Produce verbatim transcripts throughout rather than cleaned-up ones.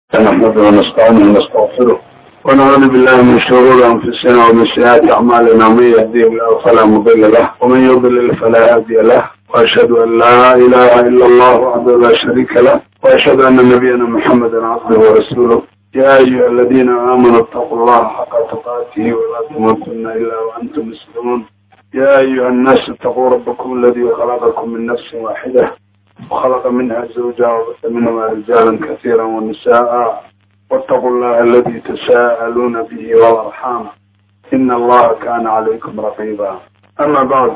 نحمده ونستعينه ونستغفره ونعوذ بالله من شرور انفسنا ومن سيئات اعمالنا، من يهديه الله فلا مضل له ومن يضلل فلا هادي له، واشهد ان لا اله الا الله وحده لا شريك له، واشهد ان نبينا محمدا عبده ورسوله. يا ايها الذين امنوا اتقوا الله حق تقاته ولا تموتن الا وانتم مسلمون. يا ايها الناس اتقوا ربكم الذي خلقكم من نفس واحده وخلق منها زوجها وبث منهما رجالا كثيرا ونساء، واتقوا الله الذي تساءلون به والارحام ان الله كان عليكم رقيبا. اما بعد،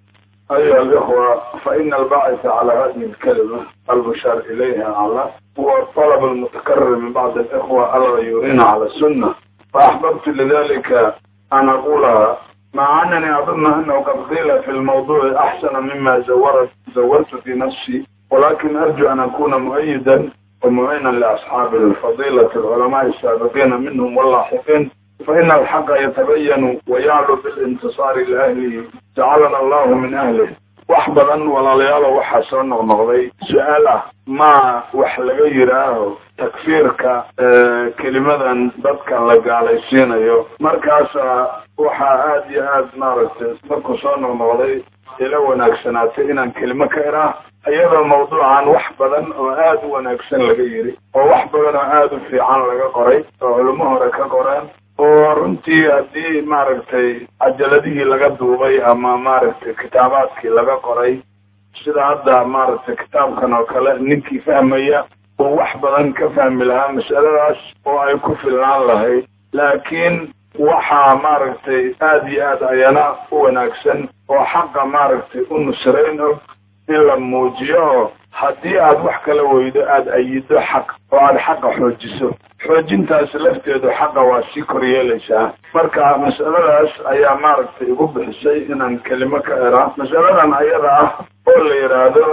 ايها الاخوه، فان الباعث على هذه الكلمه المشار اليها على هو الطلب المتكرر من بعض الاخوه الغيورين على السنه، فاحببت لذلك ان اقولها، مع انني اظن انه قد قيل في الموضوع احسن مما زورت زورت في نفسي، ولكن ارجو ان اكون مؤيدا ومعينا لاصحاب الفضيله العلماء السابقين منهم واللاحقين، فان الحق يتبين ويعلو بالانتصار لاهله، جعلنا الله من اهله. waxbadan walaalayaal waxaa soo noqnoqday su-aal ah ma wax laga yiraaho takfiirka kelimadan dadka la gaalaysiinayo. markaas waxaa aad iyo aad maaragtay markuu soo noqnoqday ila wanaagsanaatay inaan kelimo ka iraa, iyadoo mawduucan wax badan oo aad u wanaagsan laga yiri oo wax badan oo aad u fiican laga qoray oo culimo hore ka qoreen, oo runtii haddii maaragtay cajaladihii laga duubay ama maaragtay kitaabaadkii laga qoray, sida hadda maaragtay kitaabkan oo kale ninkii fahmaya oo wax badan ka fahmi lahaa mas'aladaas oo ay ku filnaan lahayd. laakiin waxaa maaragtay aad iyo aad ayana u wanaagsan oo xaqa maaragtay u nusrayno in la muujiyo. haddii aad wax kala weydo aad ayido xaq oo aad xaqa xoojiso, xoojintaas lafteedu xaqa waa sii kor yeelaysaa. marka mas'aladaas ayaa maaragtay igu bixisay inaan kelimo ka eraa. mas'aladan ayada ah oo la yidhaahdo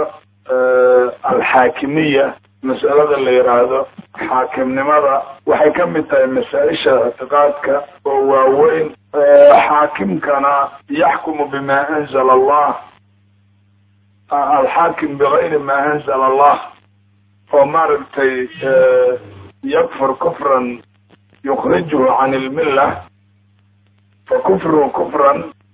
alxaakimiya, mas'alada la yidhaahdo xaakimnimada, waxay ka mid tahay masaa-isha ictiqaadka oo waaweyn. xaakimkana yaxkumu bima anzala allah, alxaakim bigayri ma anzala allah, oo maaragtay yakfur kufran yukrijuhu can ilmilla, fakufruhu kufran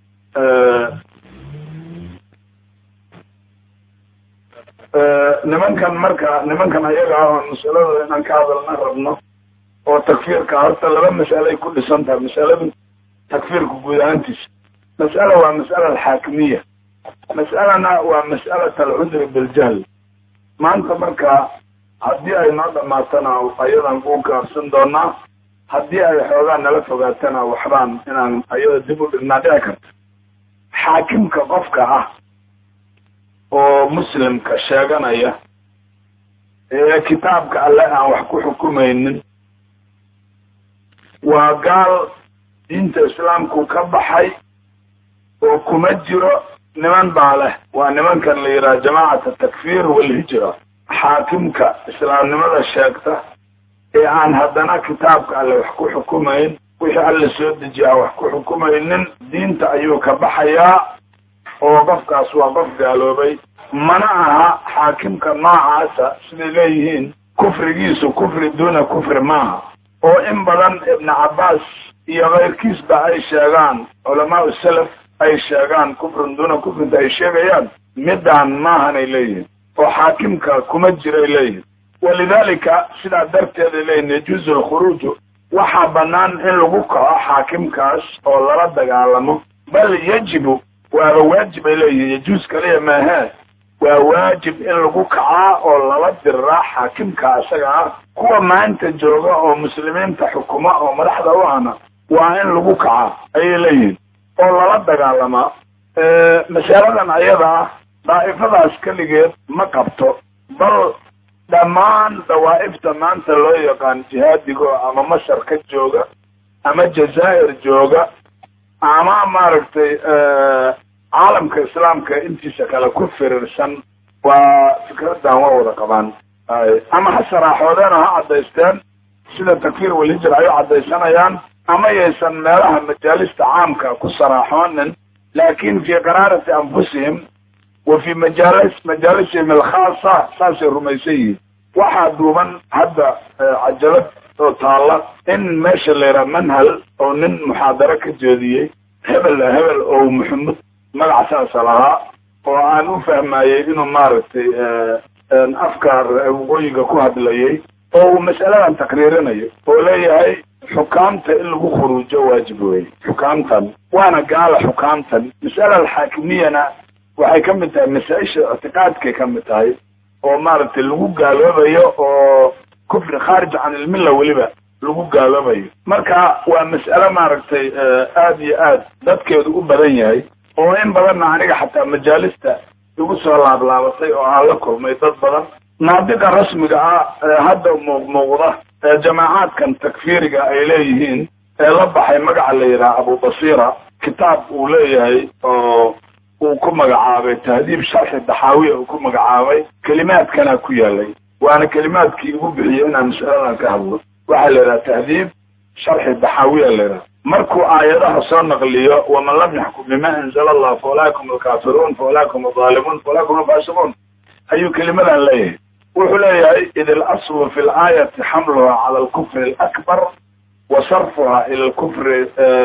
nimankan marka nimankan ayaga ah oo masaladooda inaan ka hadalna rabno oo takfiirka, horta laba mas'alay ku dhisan tahay masaladu takfiirka guud ahaantiisa. mas'ala waa mas'ala alxaakimiya, mas'alana waa mas'alat alcudri biljahl. maanta marka haddii ay noo dhamaatana ayadan ku gaabsan doonaa, haddii ay xoogaa nala fogaatana waxbaan inaan ayada dib u dhignaa dhici karta. xaakimka qofka ah oo muslimka sheeganaya ee kitaabka alle aan wax ku xukumaynin waa gaal diinta islaamku ka baxay oo kuma jiro. niman baa leh, waa nimankan la yidhaha jamacat atakfir walhijra. xaakimka islaamnimada sheegta ee aan haddana kitaabka alle wax ku xukumayn, wixii alle soo dejiyaa wax ku xukumaynin, diinta ayuu ka baxayaa oo qofkaas waa qof gaaloobay. mana aha xaakimka noocaasa siday leeyihiin kufrigiisu kufri duuna kufri maaha, oo in badan ibnu cabbaas iyo keyrkiisba ay sheegaan, culamaau salaf ay sheegaan kufrun duuna kufrinta ay sheegayaan, midaan maahanay leeyihiin oo xaakimka kuma jiray leeyihiin. walidaalika sidaa darteeday leeyihin yajuuzu alkhuruuju, waxaa bannaan in lagu kaco xaakimkaas oo lala dagaalamo, bal yajibu, waaba waajib ay leeyihiin, yajuus kaliya maahee waa waajib in lagu kacaa oo lala diraa xaakimka isaga ah. kuwa maanta jooga oo muslimiinta xukuma oo madaxda u ahna waa in lagu kacaa ayay leeyihiin oo lala dagaalamaa. masaladan ayada ah daa'ifadaas keligeed ma qabto, bal dhammaan dawaa'ifta maanta loo yaqaan jihaadigo ama masar ka jooga ama jazaa'ir jooga ama maaragtay caalamka islaamka intiisa kale ku firirsan, waa fikradan waa wada qabaan. ama ha saraaxoodeen ha caddaysteen sida takfiir walhijra ay u caddaysanayaan, ama yaysan meelaha majaalista caamka ku saraaxoonin, laakin fii qaraarati anfusihim wa fii majaalis majaalisihim alkhaasa saasay rumaysan yihiin. waxaa duuban hadda cajalad oo taalla in meesha la yidhaha manhal oo nin muxaadaro ka jeediyey hebel hebel oo maxamed magac saasa lahaa oo aan u fahmayey inuu maaragtay afkaar waqooyiga ku hadlayay oo uu mas'aladan taqriirinayo oo leeyahay xukaamta in lagu khuruujo waajib weeye xukaamtan waana gaala xukaamtan mas'ala alxaakimiyana waxay ka mid tahay masaa-isha ictiqaadkay ka mid tahay oo maaragtay lagu gaaloobayo oo kufri khaarij can ilmilla weliba lagu gaaloobayo marka waa mas'alo maaragtay aada iyo aad dadkeedu u badan yahay oo in badanna aniga xataa majaalista igu soo laablaabatay oo aan la kulmay dad badan naadiqa rasmiga ah hadda muuqmuuqda jamaacaadkan takfiiriga ay leeyihiin ee la baxay magaca la yidhaha abu basiira kitaab uu leeyahay oo uu ku magacaabay tahdiib sharxi daxaawiya uu ku magacaabay kelimaadkana ku yaalay waana kelimaadkii igu bixiyey inaan mas'aladan ka hadlo waxaa la yidhaha tahdiib sharxi daxaawiya la yidhaha markuu aayadaha soo naqliyo waman lam yaxkum bima anzala allah faulaakum alkaafiruun faulaakum alzaalimuun faulaakum alfaasiquun ayuu kelimadan leeyahay wuxuu leeyahay id alaslu fi laayati xamluha cala alkufri alakbar wasarfuha ila alkufri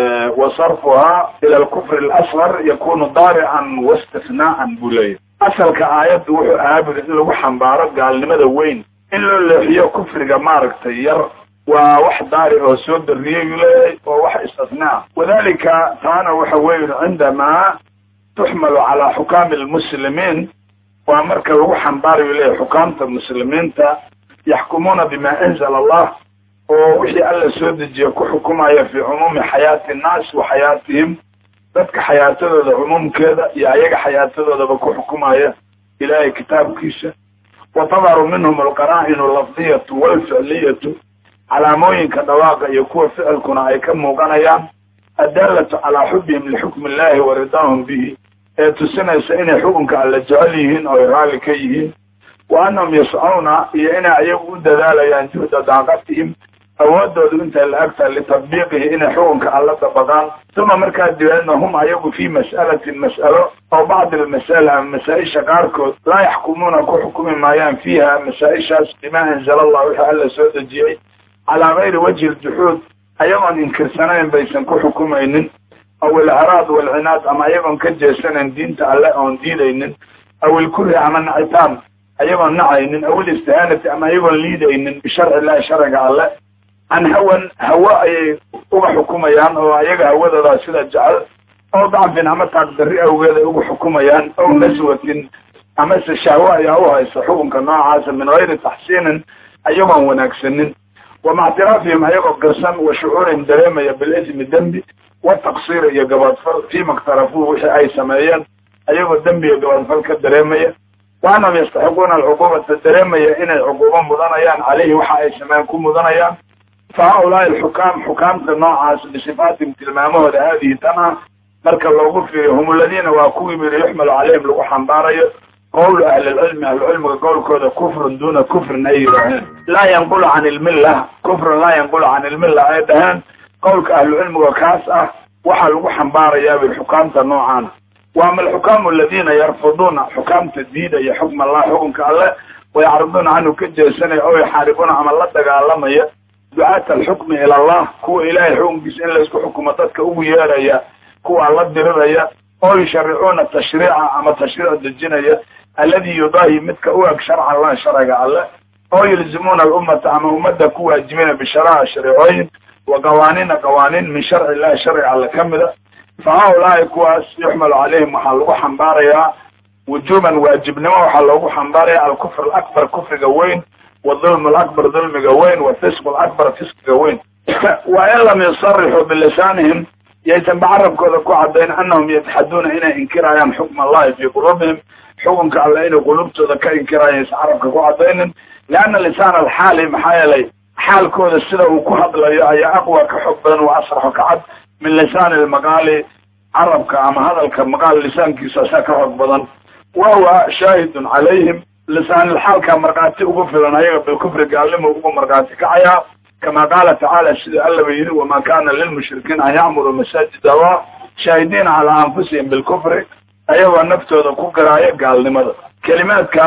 wasarfuha ila alkufri alasgar yakunu daarican waistifnaa'an buu leeyahay asalka aayaddu wuxuu ahaabud in lagu xambaaro gaalnimada weyn in loo leexiyo kufriga maaragtay yar waa wax daari oo soo dariyey uu leeyahay oo wax istisnaa wadalika taana waxa weeye cindamaa tuxmalu calaa xukaami almuslimiin waa marka lagu xambaarayo leeyahay xukaamta muslimiinta yaxkumuuna bima anzala allah oo wixii alla soo dejiye ku xukumaya fi cumuumi xayaati innaas wa xayaatihim dadka xayaatadooda cumuumkeeda iyo ayaga xayaatadoodaba ku xukumaya ilaahay kitaabkiisa wa tadharu minhum alqaraa'inu allafdiyatu walficliyatu calaamooyinka dhawaaqa iyo kuwa ficilkuna ay ka muuqanayaan addaalatu calaa xubbihim lixukmi illahi wa ridaahum bihi ee tusinaysa inay xukunka alla jecel yihiin oo ay raalli ka yihiin wa annahum yascawna iyo inay ayagu u dadaalayaan juhda daaqatihim awoodoodu intay la agtaa litatbiiqihi inay xukunka alla dabaqaan uma markaa dibeedna hum ayagu fii mas'alatin mas'alo aw bacdi almas'ala ama masaa-isha qaarkood laa yaxkumuuna ku xukumi maayaan fiiha masaa-ishaas bima anzala allah wixii alla soo dejiyey calaa gayri wajhi aljuxuud ayagoon inkirsanayn baysan ku xukumaynin aw ilharaad walcinaad ama ayagoon ka jeesanayn diinta alle oon diidaynin aw ilkurhi ama nacitaan ayagoon nacaynin aw ilistihaanati ama ayagoon liidaynin bisharci illahi sharciga alle can hawan hawo ayay uga xukumayaan oo ayaga hawadoodaa sida jecel oo dacfin ama taagdarri awgeeday uga xukumayaan aw naswatin amase shahwo ayaa u haysa xukunka noocaasa min gayri taxsiinin ayagoon wanaagsanin wama ictiraafihim ayagoo qirsan wa shucuurin dareemaya bilismi dembi wataqsiir iyo gabaadfal fiima iktarafuuh wixii ay sameeyeen ayagoo dembi iyo gabaadfal ka dareemaya wa annahum yastaxiquuna alcuquubata dareemaya inay cuquubo mudanayaan caleyhi waxa ay sameeyeen ku mudanayaan fa haulaai alxukaam xukaamta noocaas bisifaatim tilmaamahooda haadihi tan ah marka loogu fiiriyo hum aladiina waa kuwii miri yuxmalu caleyhim lagu xambaarayo qowlu ahlilcilmi ahlucilmiga qowlkooda kufrun duuna kufrin ay yidhaaheen laa yanqulu can ilmilla kufrun laa yanqulu can ilmilla ay dhaheen qowlka ahlucilmiga kaas ah waxaa lagu xambaarayaa bil xukaamta noocaana waama alxukaamu aladiina yarfuduuna xukaamta diidaya xukma allah xukunka alle wayacriduuna canhu ka jeesanaya oo yaxaaribuuna ama la dagaalamaya ducaata alxukmi ila allah kuwa ilaahay xukunkiisa in laysku xukumo dadka ugu yeeraya kuwa la diriraya oo yusharicuuna tashriica ama tashriic dejinaya alladii yudaahi midka u eg sharca allah sharciga alle oo yulzimuuna alummata ama ummadda ku waajibina bisharaaca shareecooyin wa qawaaniina qawaaniin min sharci illahi sharciga alle ka mida fa haulaai kuwaas yuxmalu calayhim waxaa lagu xambaarayaa wujuuban waajibnimo waxaa loogu xambaaraya alkufr alakbar kufriga weyn wadulm alakbar dulmiga weyn wafisq alakbar fisqiga weyn wa in lam yusarixuu bilisaanihim yaysan bacarabkooda ku cadayn annahum yataxaduuna inay inkirayaan xukma allahi fii quluubihim xukunka alle inay qulubtooda ka inkirayaan yaysan carabka ku cadaynin lianna lisaan alxaali maxaa yeelay xaalkooda sida uu ku hadlayo ayaa aqwa ka xog badan wa asraxo ka cad min lisaani almaqaali carabka ama hadalka maqaal lisaankiisa asaa ka xog badan wa huwa shaahidun calayhim lisaanilxaalka markhaati ugu filan ayaga bilkufri gaalnimo ugu markhaati kacayaa kama qaala tacaala sida allaba yidhi wamaa kaana lilmushrikiin an yacmuruu masaajid allah shaahidiina calaa anfusihim bilkufri ayagoo naftooda ku garaayo gaalnimada kelimaadkaas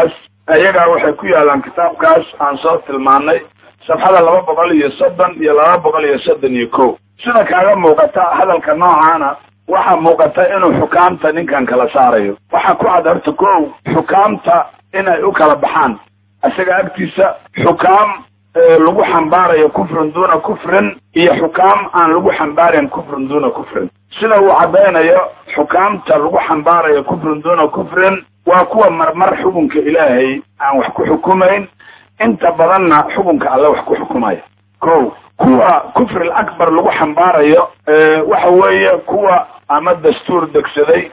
ayagaa waxay ku yaalaan kitaabkaas aan soo tilmaanay safxada laba boqol iyo soddon iyo laba boqol iyo soddon iyo kow. sida kaaga muuqata hadalka noocaana waxaa muuqata inuu xukaamta ninkan kala saarayo. waxaa ku cad horta kow xukaamta inay u kala baxaan isaga agtiisa xukaam lagu xambaarayo kufrun duuna kufrin iyo xukaam aan lagu xambaarin kufrun duuna kufrin. sida uu caddaynayo xukaamta lagu xambaarayo kufrun duuna kufrin waa kuwa marmar xukunka ilaahay aan wax ku xukumayn inta badanna xukunka alle wax ku xukumaya. kow kuwa kufri akbar lagu xambaarayo waxa weeye kuwa ama dastuur degsaday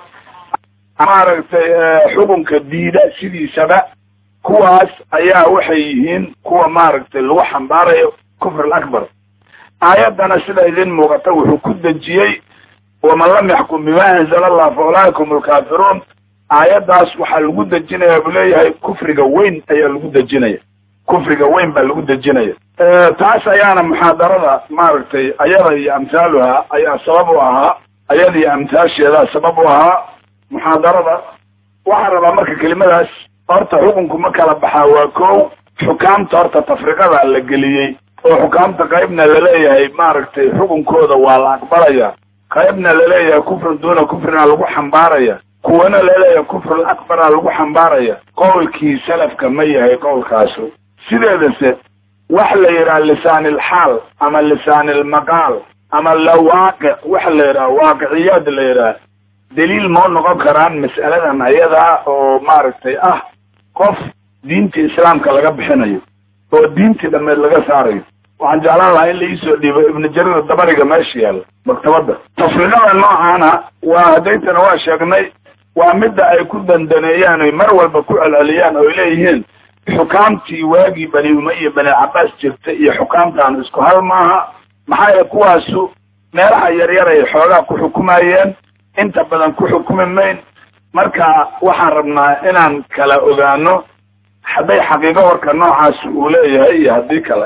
maaragtay xukunka diida sidiisaba kuwaas ayaa waxay yihiin kuwa maaragtay lagu xambaarayo kufri akbar. aayaddana sida idin muuqata wuxuu ku dejiyey waman lam yaxkum bima anzala allah fa ulaa'ika hum alkaafiruun. aayaddaas waxaa lagu dejinaya buu leeyahay kufriga weyn ayaa lagu dejinaya kufriga weyn baa lagu dejinaya. taas ayaana muxaadarada maaragtay ayada iyo amthaaluha ayaa sabab u ahaa ayada iyo amthaasheeda sabab u ahaa muxaadarada. waxaa rabaa marka kelimadaas horta xukunku ma kala baxaa waa kow xukaamta horta tafriqada la geliyey oo xukaamta qaybna laleeyahay maaragtay xukunkooda waa la aqbalaya qaybna laleeyahay kufrun duuna kufrina lagu xambaaraya kuwana laleeyahay kufrul akbara lagu xambaaraya. qowlkii salafka ma yahay qowlkaasu sideedase wax la yidhaha lisaanilxaal ama lisaanilmaqaal ama lawaaqic waxa la yidhaha waaqiciyaad la yidhaha daliil moo noqon karaan mas'aladan ayadaa oo maaragtay ah qof diintii islaamka laga bixinayo oo diintii dhameed laga saarayo. waxaan jeclaan lahaa in la iisoo dhiibo ibnu jarir dabariga meesha yaalla maktabadda. tafriqada noocaana waa haddaytana waa sheegnay waa midda ay ku dandaneeyaan oy mar walba ku celceliyaan oy leeyihiin xukaamtii waagii bani umaya bani cabaas jirta iyo xukaamtaan isku hal maaha. maxaa yeele kuwaasu meelaha yaryar ay xoogaa ku xukumayeen inta badan ku xukumi mayn. marka waxaan rabnaa inaan kala ogaano hadday xaqiiqo warka noocaas uu leeyahay iyo haddii kale.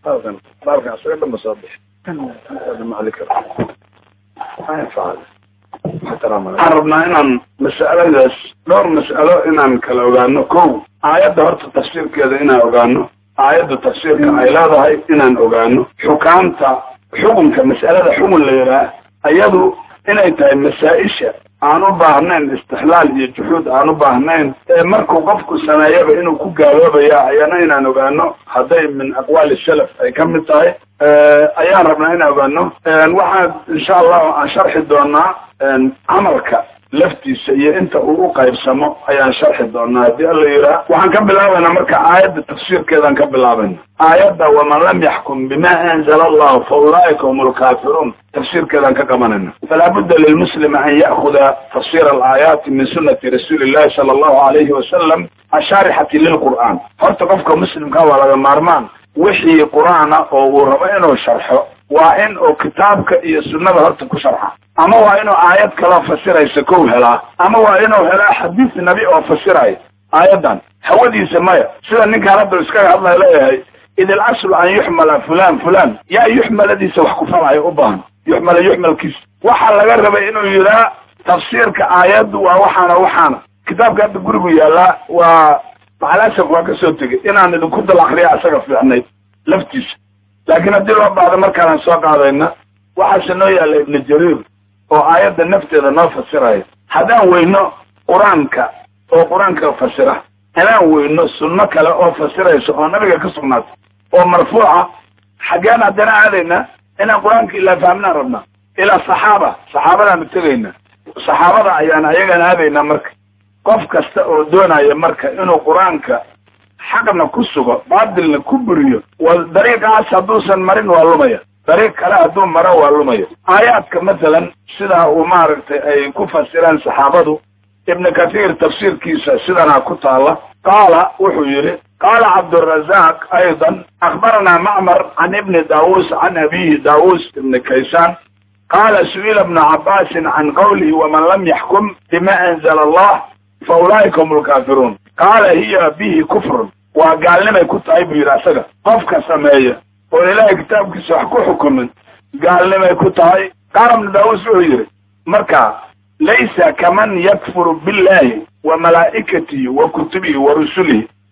waxaan rabnaa inaan mas'aladaas dhowr mas'alo inaan kala ogaano. kow aayadda horta tafsiirkeeda inaan ogaano aayadda tafsiirka ay leedahay inaan ogaano. xukaamta xukunka mas'alada xukun la yidhaah ayadu inay tahay masaa-isha aan u baahnayn istixlaal iyo juxuud aan u baahnayn ee markuu qofku sameeyaba inuu ku gaaloobaya ayana inaan ogaano hadday min aqwaali salaf ay ka mid tahay ayaan rabnaa inaan ogaano. waxaan insha allahu aan sharxi doonaa camalka laftiisa iyo inta uu u qaybsamo ayaan sharxi doonaa haddii alla yidhaah. waxaan ka bilaabaynaa marka aayadda tafsiirkeedaan ka bilaabayna. aayadda waman lam yaxkum bima anzala allahu fa ulaa'ika hum alkaafiruun tafsiirkeedaan ka qabanayna. falaa budda lilmuslimi an ya'khuda tafsir alaayaati min sunnati rasuuli illahi sala allahu alayhi wasalam ashaarixati lilqur'aan. horta qofka muslimka waa laga maarmaan wixii qur'aana oo uu rabo inuu sharxo waa in uu kitaabka iyo sunnada horta ku sharxa ama waa inuu aayad kaloo fasiraysa kow helaa ama waa inuu helaa xadiis nabi oo fasiraya aayaddan. hawadiisa maya sida ninkaan hadda iskaga hadlaya leeyahay id alaslu an yuxmala fulan fulan yaa yuxmaladiisa wax ku falayo u baahan yuxmala yuxmalkiisa. waxaa laga rabay inuu yidhaa tafsiirka aayaddu waa waxaana waxaana. kitaabka hadda gurigu yaallaa waa macalasaf waa kasoo tegay inaan idinku dal akriya isaga fiicnayd laftiisa laakiin haddii loo baahdo markaanaan soo qaadayna waxaase noo yaalla ibnu jariir oo aayadda nafteeda noo fasiraya. haddaan weyno qur-aanka oo qur-aanka fasira inaan weyno sunno kale oo fasiraysa oo nabiga ka sugnaatay oo marfuuca xaggeen haddana aadayna inaan qur-aanka ilaa fahminaan rabnaa ilaa saxaaba saxaabadaanu tegayna saxaabada ayaan ayagaan aadaynaa. marka qof kasta oo doonaya marka inuu qur-aanka xaqna ku sugo baadilna ku buriyo wal dariiqaas hadduusan marin waa lumaya dariiq kale hadduu maro waa lumaya. aayaadka masalan sidaa uu maaragtay ay ku fasireen saxaabadu ibnu kathiir tafsiirkiisa sidanaa ku taala. qaala wuxuu yidhi qaala cabdurazaaq aydan akhbaranaa macmar can ibni daawuus can abihi daawuus ibni kaysaan qaala su'ila ibnu cabbaasin can qawlihi waman lam yaxkum bima anzala allah fa ulaa'ika hum alkaafiruun qaala hiya bihi kufrun waa gaalnimay ku tahay buu yidhi asaga qofka sameeya oo ilaahay kitaabkiisa wax ku xukumin gaalnimay ku tahay. qaala ibnu daawuus wuxuu yidhi marka laysa kaman yakfuru billahi wa malaa'ikatihi wa kutubihi wa rusulihi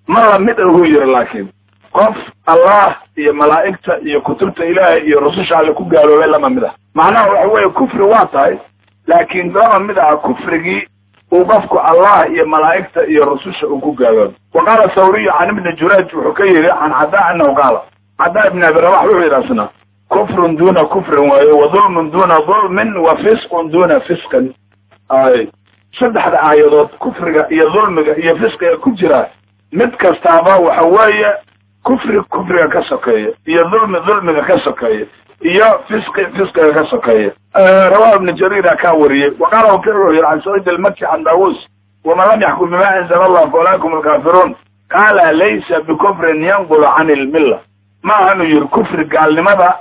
ما مد هو يرى لكن قف الله يا ملائكته يا كتبته إلهي يا رسول على كل قالوا لا ما مده معناه هو كفر واقعي لكن لما مده كفرجي وقفك الله يا ملائكته يا رسول على كل قالوا وقال الثوري عن ابن جريج وحكي عن عداء أنه قال عداء ابن أبي رواح وحي راسنا كفر دون كفر وظلم دون ظلم وفسق دون فسق أي صدح الآيات كفر يا ظلم يا فسق يا كجرة مد كستابا وحواية كفر كفر كسكية يا ظلم ظلم كسكية يا فسق فسق كسكية آه رواه ابن جرير كاوري وقال وكرر عن سعيد المكي عن داوود وما لم يحكم بما أنزل الله فأولئكم الكافرون قال ليس بكفر ينقل عن الملة ما هم الكفر قال لماذا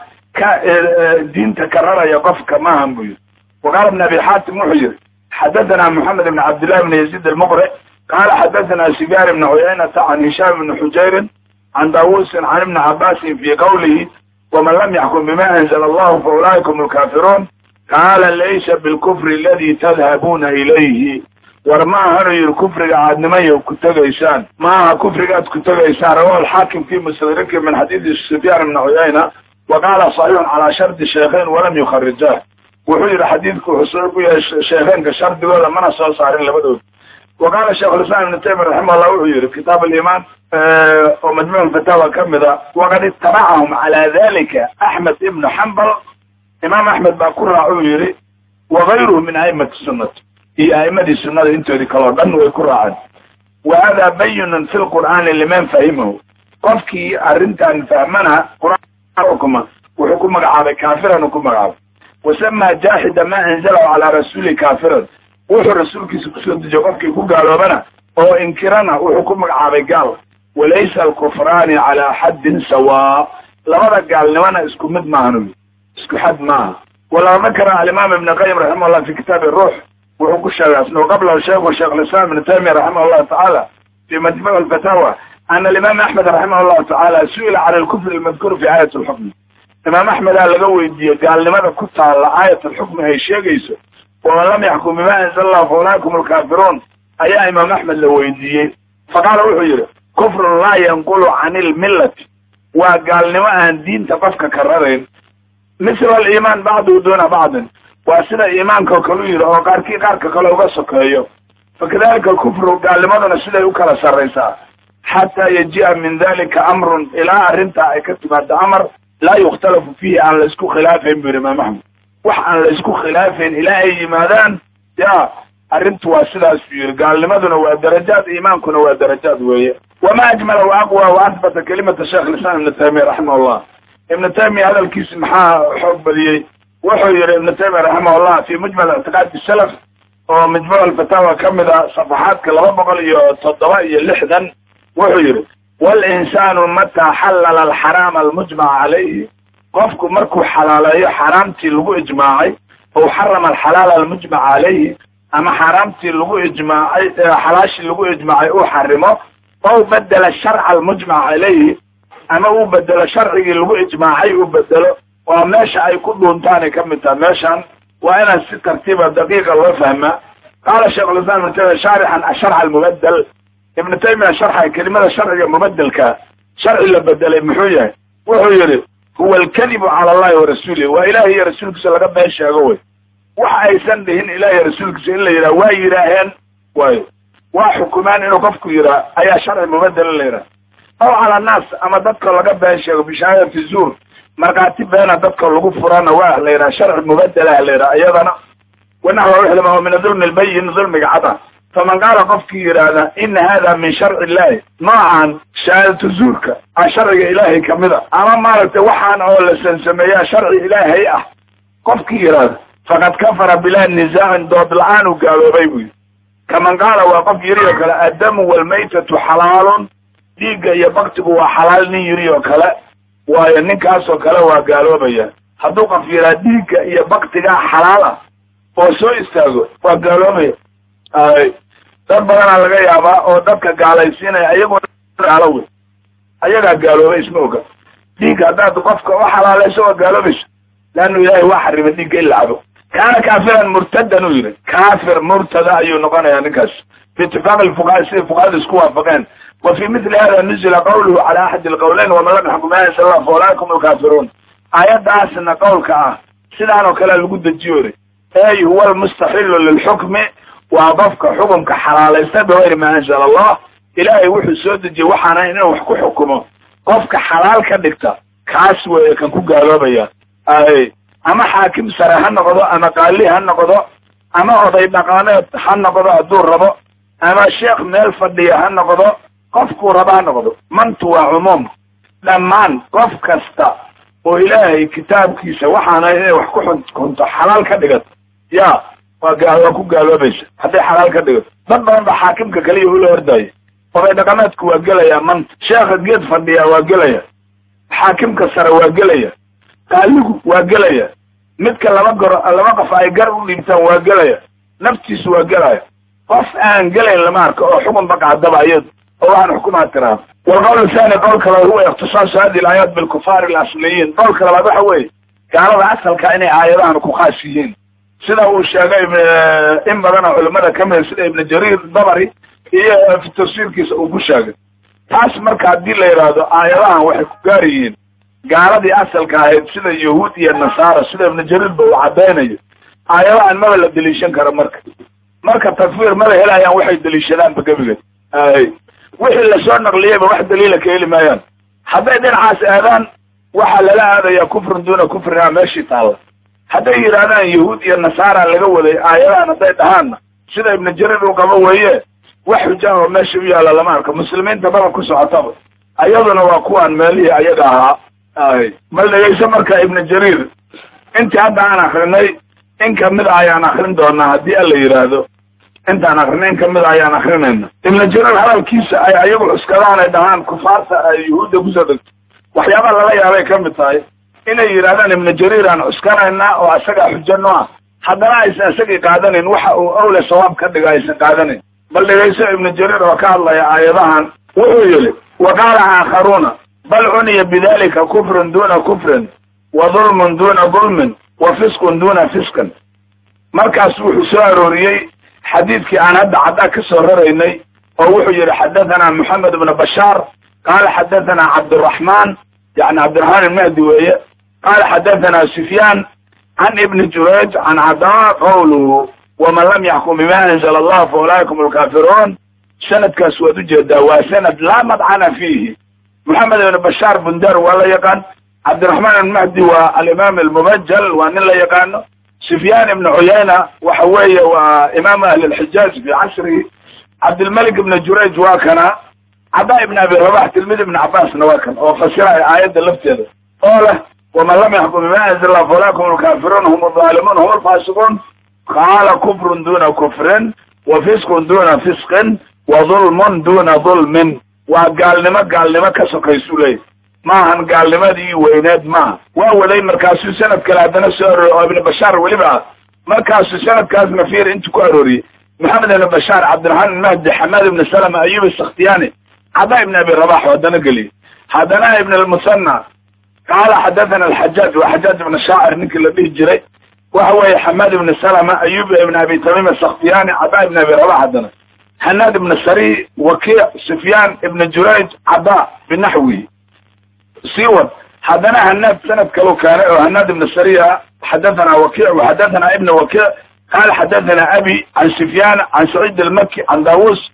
دين تكرر يقفك ما هم بير وقال ابن أبي حاتم محجر حدثنا محمد بن عبد الله بن يزيد المقرئ قال حدثنا سفيان بن عيينة عن هشام بن حجير عن داوود عن ابن عباس في قوله ومن لم يحكم بما أنزل الله فأولئكم الكافرون قال ليس بالكفر الذي تذهبون إليه ورما هري الكفر قاعد نميه وكتغيسان ما كفر قاعد كتغيسان رواه الحاكم في مستدرك من حديث سفيان بن عيينة وقال صحيح على شرط الشيخين ولم يخرجاه وحجر حديثكم حصلكم يا شيخين كشرط ولا ما نصار صارين لبدو وقال الشيخ الإسلام ابن تيمية رحمه الله وحجر كتاب الإيمان أه ومجموع الفتاوى كمذا وقد اتبعهم على ذلك أحمد ابن حنبل إمام أحمد باكر عيري وغيره من أئمة السنة هي أئمة السنة انتو ذي كالردن ويكر عن وهذا بين في القرآن لمن فهمه قفكي أرنتان فهمنا قرآن حكمة وحكمة عابي كافرا وحكمة عابي وسمى جاحد ما أنزله على رسول كافرا وحو رسولك سكسود جوابك يقول قالوا بنا او انكرنا وحكمك عابي قال وليس الكفران على حد سواء لماذا قال لوانا اسكو مد معنا اسكو حد معه ولا ذكر الامام ابن قيم رحمه الله في كتاب الروح وحكو الشيخ وقبله الشيخ والشيخ الاسلام ابن تيمية رحمه الله تعالى في مجموع الفتاوى أن الإمام أحمد رحمه الله تعالى سئل عن الكفر المذكور في آية الحكم الإمام أحمد قال له قال لماذا كنت على آية الحكم هي شيء جيسه ومن لم يحكم بما أنزل الله فأولئكم الكافرون أي إمام أحمد له يديه فقال وحجر كفر لا ينقل عن الملة وقال لما أن دين تقفك كررين مثل الإيمان بعضه دون بعض وأسنى إيمانك وكلوير وقال كي قارك كلو قصك أيوه فكذلك الكفر قال لماذا نسله يكال سرسا حتى يجيء من ذلك أمر إلى أرنتا يكتب هذا أمر لا يختلف فيه عن لسكو خلافين بالإمام أحمد وحن لسكو خلافين إلى أي مادان يا أرنت واسدا سفير قال لماذا هو درجات إيمانكم هو درجات وهي وما أجمل وأقوى وأثبت كلمة الشيخ الإسلام ابن تيمية رحمه الله ابن تيمية هذا الكيس محا حب لي وحير ابن تيمية رحمه الله في مجمل اعتقاد السلف ومجموع الفتاوى كمذا صفحات كلها بقل يتصدوائي اللحدا وحير والإنسان متى حلل الحرام المجمع عليه قفك مركو حلالي حرامتي لغو إجماعي أو حرم الحلال المجمع عليه أما حرامتي لغو إجماعي حلاشي لغو إجماعي أو حرمه أو بدل الشرع المجمع عليه أما أو بدل شرعي لغو إجماعي أو بدله وماشا أي كله انتاني كمتا ماشا وأنا الترتيب الدقيقة الله فهمها قال الشيخ الإسلام ابن تيمية شارحا الشرع المبدل ابن تيمية شرح كلمة الشرع المبدل كشرع اللي بدل محوية وحوية هو الكذب على الله ورسوله وإلهي رسولك سلقب هالشيء قوي وحا يسندهن إلهي رسولك سإلا يرى ويراهن وي وحكمان إنه قفكو يرى أي شرع مبدل اللي يرى أو على الناس أما تذكر لقب هالشيء بشهادة الزور مرقاتب بينا تذكر لقب فرانا واحد يرى شرع مبدل اللي يرى أيضا ونحو رحلة هو من ظلم البين ظلم قعطة فمن قال قفك يرانا إن هذا من شرع الله نوعا شهادة الزورك شرع إلهي كمذا أما مالك وحان أولا سنسميها شرع إلهي أه قفك يرانا فقد كفر بلا النزاع ضد الآن وقالوا بيبوي كمن قال وقفك يريك الدم والميتة حلال ديك يبقتب وحلال يريك لا وينك أسو كلا وقالوا بيا هدو قفك يرا ديك يبقتك حلالا وسو استاغو وقالوا بيا ay dad badan laga yaabaa oo dadka gaalaysiinaya ayagoo gaaloobay ayaga gaaloobay ismooga diiga dad qofka wax xalaalayso oo gaaloobay laanu ilaahay wax xarimay diiga ilaa kaana kaafiran murtadan uu yidhi kaafir murtada ayuu noqonayaa ninkaas biitifaaq alfuqahaa sida fuqahada isku waafaqeen wa fii mithli hada nuzila qawluhu cala axadi alqawleyn waman lam yaxkum bimaa anzala allah fa ulaa'ika hum alkaafiruun aayaddaasna qowlka ah sidaan oo kale lagu dejiyoori ey huwa almustaxilu lilxukmi waa qofka xukumka xalaalaysta bigayri maa anzala allah ilaahay wuxuu soo dejiyey waxaana inuu wax ku xukumo qofka xalaal ka dhigta kaas weeye kan ku gaaloobaya ay ama xaakim sare ha noqdo ama qaali ha noqdo ama oday dhaqaaneed ha noqdo hadduu rabo ama sheekh meel fadhiya ha noqdo qofkuu raba ha noqdo mantu waa cumuum dhammaan qof kasta oo ilaahay kitaabkiisa waxaana inay wax ku xukunto xalaal ka dhigato ya waa waa ku gaaloobaysa hadday xalaal ka dhigato dad badan ba xaakimka kaliya ula ordaayo oday dhaqameedku waa gelaya manta sheekha geed fadhiya waa gelaya xaakimka sare waa gelaya qaaligu waa gelaya midka laba goro laba qof ay gar u dhiibtaan waa gelaya naftiisu waa gelaya qof aan gelayn lama arko oo xukun baqacdaba iyad oo waxaan xukumaa tiraa والقول الثاني قول كلا هو اختصاص هذه الآيات بالكفار الأصليين قول كلا بعد حوي قالوا أصل كأني آياتان كخاشيين سيدا هو الشيخ إن بدنا علماء كمل سيدا ابن جرير الضبري هي في التفسير كيس أبو شاقر تاس مركا دي اللي يرادو آياتان وحكاريين قالوا دي أصل كايد سيدا يهودي النصارى سيدا ابن جرير بو عباني آياتان ما بلا دليشان كرا مركا مركا تكفير ما هلا يعني وحي دليشان بقبقت آي wixii la soo naqliyayba wax daliila ka heli maayaan hadday dhinacaas aadaan waxa lala aadaya kufrun duuna kufrina meeshii taalla hadday yidhaahdaan yahuud iyo nasaara laga waday aayadahan hadday dhahaanna sida ibnu jarir uu qabo weeye wax xuja oo meesha u yaalla lama arko muslimiinta baba ku socotaba ayaduna waa kuwaan meelihii ayaga ahaa ay mal dhegayso marka ibnu jariir intii hadda aan akrinay in kamid a ayaan akrin doonaa haddii alla yidhaahdo intaan akrinayn kamid ayaan akrinayna ibnu jarir hadalkiisa ay ayagu cuskadaan ay dhahaan kufaarta ay yahuudda kusoo degto waxyaaba lala yaabay kamid tahay inay yidhahdaan ibnu jarir aan cuskanayna oo isaga xujo no ah haddana aysan isagii qaadanayn waxa uu awle sawaab ka dhiga aysan qaadanayn bal dhegayso ibnu jarir oo ka hadlaya aayadahan wuxuu yidhi wa qaala aakharuuna bal cuniya bidalika kufrun duuna kufrin wa dulmun duuna dulmin wa fisqun duuna fisqin markaas wuxuu soo arooriyey حديثك عن هذا عداك السرريني أو يري حدثنا محمد بن بشار قال حدثنا عبد الرحمن يعني عبد الرحمن المهدي وهي قال حدثنا سفيان عن ابن جريج عن عطاء قوله ومن لم يحكم بما أنزل الله فأولئك هم الكافرون سند كسود جدا وسند لا مطعن فيه محمد بن بشار بن در ولا يقان عبد الرحمن المهدي والإمام المبجل وأن لا يقان سفيان بن عيينة وحوية وإمام أهل الحجاز في عصره عبد الملك بن جريج واكنا عطاء بن أبي رباح تلميذ ابن عباس نواكن وفسر آيات اللفتة قال ومن لم يحكم بما أنزل الله فأولئك هم الكافرون هم الظالمون هم الفاسقون قال كفر دون كفر وفسق دون فسق وظلم دون ظلم وقال لما قال لما كسو كيسولي ما هن قال لما دي ويناد ما وهو داي مركاسو سنة كلا عدنا سؤال ابن بشار ولبعا مركاسو سنة كاز مفير انتو كاروري محمد بن بشار عبد الرحمن المهدي حماد بن سلمة ايوب السختياني عطاء بن ابي رباح ودنا قلي حدنا ابن المصنع قال حدثنا الحجاج وحجاج بن الشاعر نك اللي به جري وهو حماد بن سلمة ايوب بن ابي تميم السختياني عطاء بن ابي رباح حدنا حناد بن السري وكيع سفيان ابن جريج عطاء بالنحوي سيوة حدنا هناد سنة كلو كان هناد بن السرية حدثنا وكيع وحدثنا ابن وكيع قال حدثنا أبي عن سفيان عن سعيد المكي عن داووس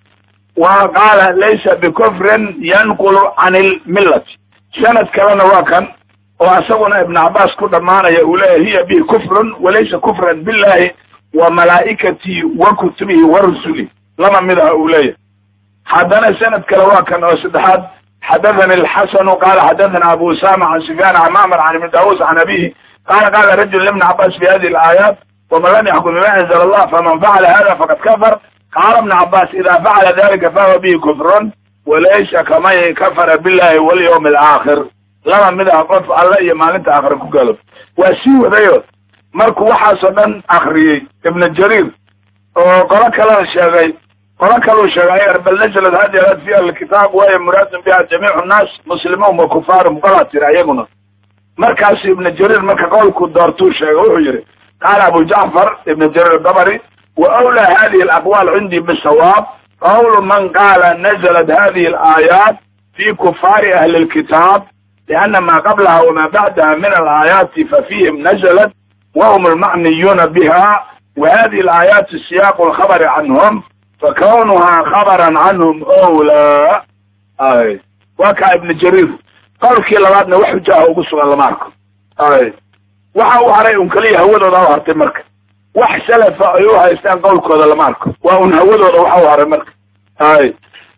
وقال ليس بكفر ينقل عن الملة سنة كلنا واكن وأسونا ابن عباس كل معنا يقول هي به كفر وليس كفرا بالله وملائكته وكتبه ورسله لما مدها أوليه حدنا سنة كلواكن وسدحاد حدثنا الحسن قال حدثنا أبو أسامة عن سفيان عن معمر عن ابن داووس عن أبيه قال قال رجل لابن عباس في هذه الآيات ومن لم يحكم بما أنزل الله فمن فعل هذا فقد كفر قال ابن عباس إذا فعل ذلك فهو به كفر وليس كما كفر بالله واليوم الآخر لما مدها قف الله ما أنت آخر كقلب وسيو ذيو مركو وحاسدا آخري ابن الجرير وقال كلام الشيخي قال كلام الشيخي بل نزلت هذه الآيات فيها الكتاب وهي مراد بها جميع الناس مسلمون وكفار مقلات رأيهنا مركز ابن الجرير مركز قولكو دارتو الشيخي وحجري قال أبو جعفر ابن جرير الطبري وأولى هذه الأقوال عندي بالصواب قول من قال نزلت هذه الآيات في كفار أهل الكتاب لأن ما قبلها وما بعدها من الآيات ففيهم نزلت وهم المعنيون بها، وهذه الآيات السياق الخبر عنهم فكونها خبرا عنهم أولى. أي وكا ابن جرير قال كي لبادنا وحجاه وقصوا الله معكم. أي وحاو عليهم كليه هودوا ذا وهرتي مركب وحسلف أيوها يستان قولكم هذا لماركم وأن هودوا ذا وحاو هرتي مركب. أي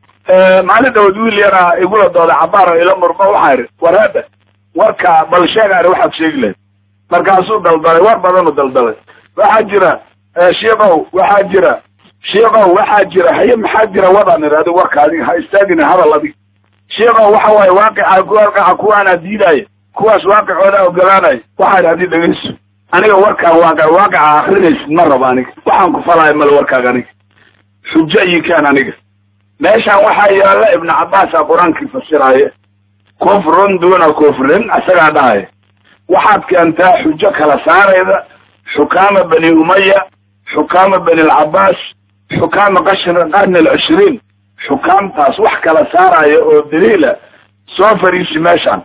أه معنا دودوي اللي أنا يقول هذا عبارة إلى مربع وحاري ورهبة وركا بلشاق واحد شيء markaasuu daldalay war badan u daldalay waxa jira sheegow waxa jira sheegow waxa jira haye maxaa jira wadan iraado warkaadi ha istaagina hadaladi sheegow waxa way waaqica goorka kuwana diiday kuwaas waaqicooda ogolaanay waxa raadi dhageyso aniga warka waaqic waaqica akhriis ma rabo aniga waxaan ku falay mal warkaaga aniga xujayi kan aniga meeshan waxa yaala ibn Abbas quraanka fasiraaye kufrun duna kufrin asaga dhahay waxaad keentaa xujo kala saarayda xukaama bani umaya xukaama bani al-Abbas xukaama qashar qarn al-عشرين xukaamtaas wax kala saaraya oo daliila soo fariisi meeshan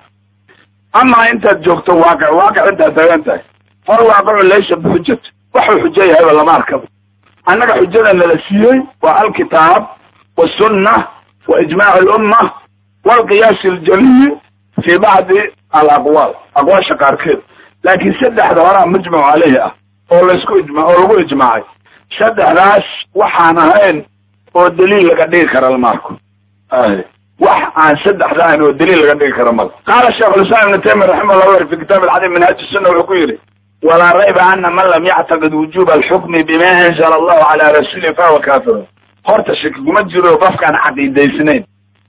ama inta joogto waaqic waaqic inta taagantay far waaqic leesha xujjat waxa xujay hada lama arkab annaga xujada la siiyay waa al-kitab was-sunnah wa ijma' al-ummah wal qiyas al-jali fi ba'd الأقوال أقوال شقاركيد لكن سدح دوران مجمع عليها أو لسكو إجماع أو لغو إجماعي سدح راس وحانهين والدليل لقديه كرا الماركو أي وحان سدح دائن والدليل لقديه كرا الماركو قال الشيخ الإسلام ابن تيمية رحمه الله في كتاب العديد من هذه السنة والحكويري ولا ريب أن من لم يعتقد وجوب الحكم بما أنزل الله على رسوله فهو كافر هورتشك مجروا بفك عن عقيدة سنين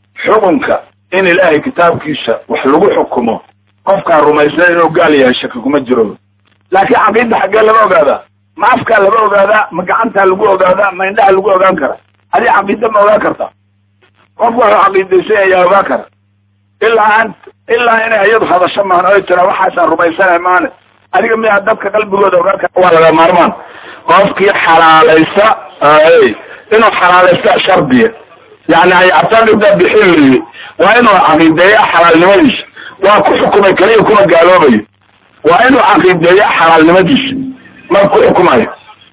حكمك إن الله كتاب كيسا وحلقوا حكمه qofka rumaysan inuu gaal yahay shaki kuma jiro laakiin aqeeda xagee laga ogaada ma afka laga ogaada ma gacanta lagu ogaada ma indhaha lagu ogaan kara hadi aqeeda ma ogaan karta qof waxa aqeedaysan ayaa ogaan kara ilaa ant ilaa inay ayadu hadasho ma ay tira waxa rumaysan maan adiga ma dadka qalbigooda ogaan kara waa laga maarmaan qofkii xalaalaysa ay inuu xalaalaysta shardiye yani ay aqeeda bixili waa inuu aqeedaya xalaalnimadiisa وحكم الكريه كما قالوا بي وإنه عقيدة يحرى المديس ما حكمه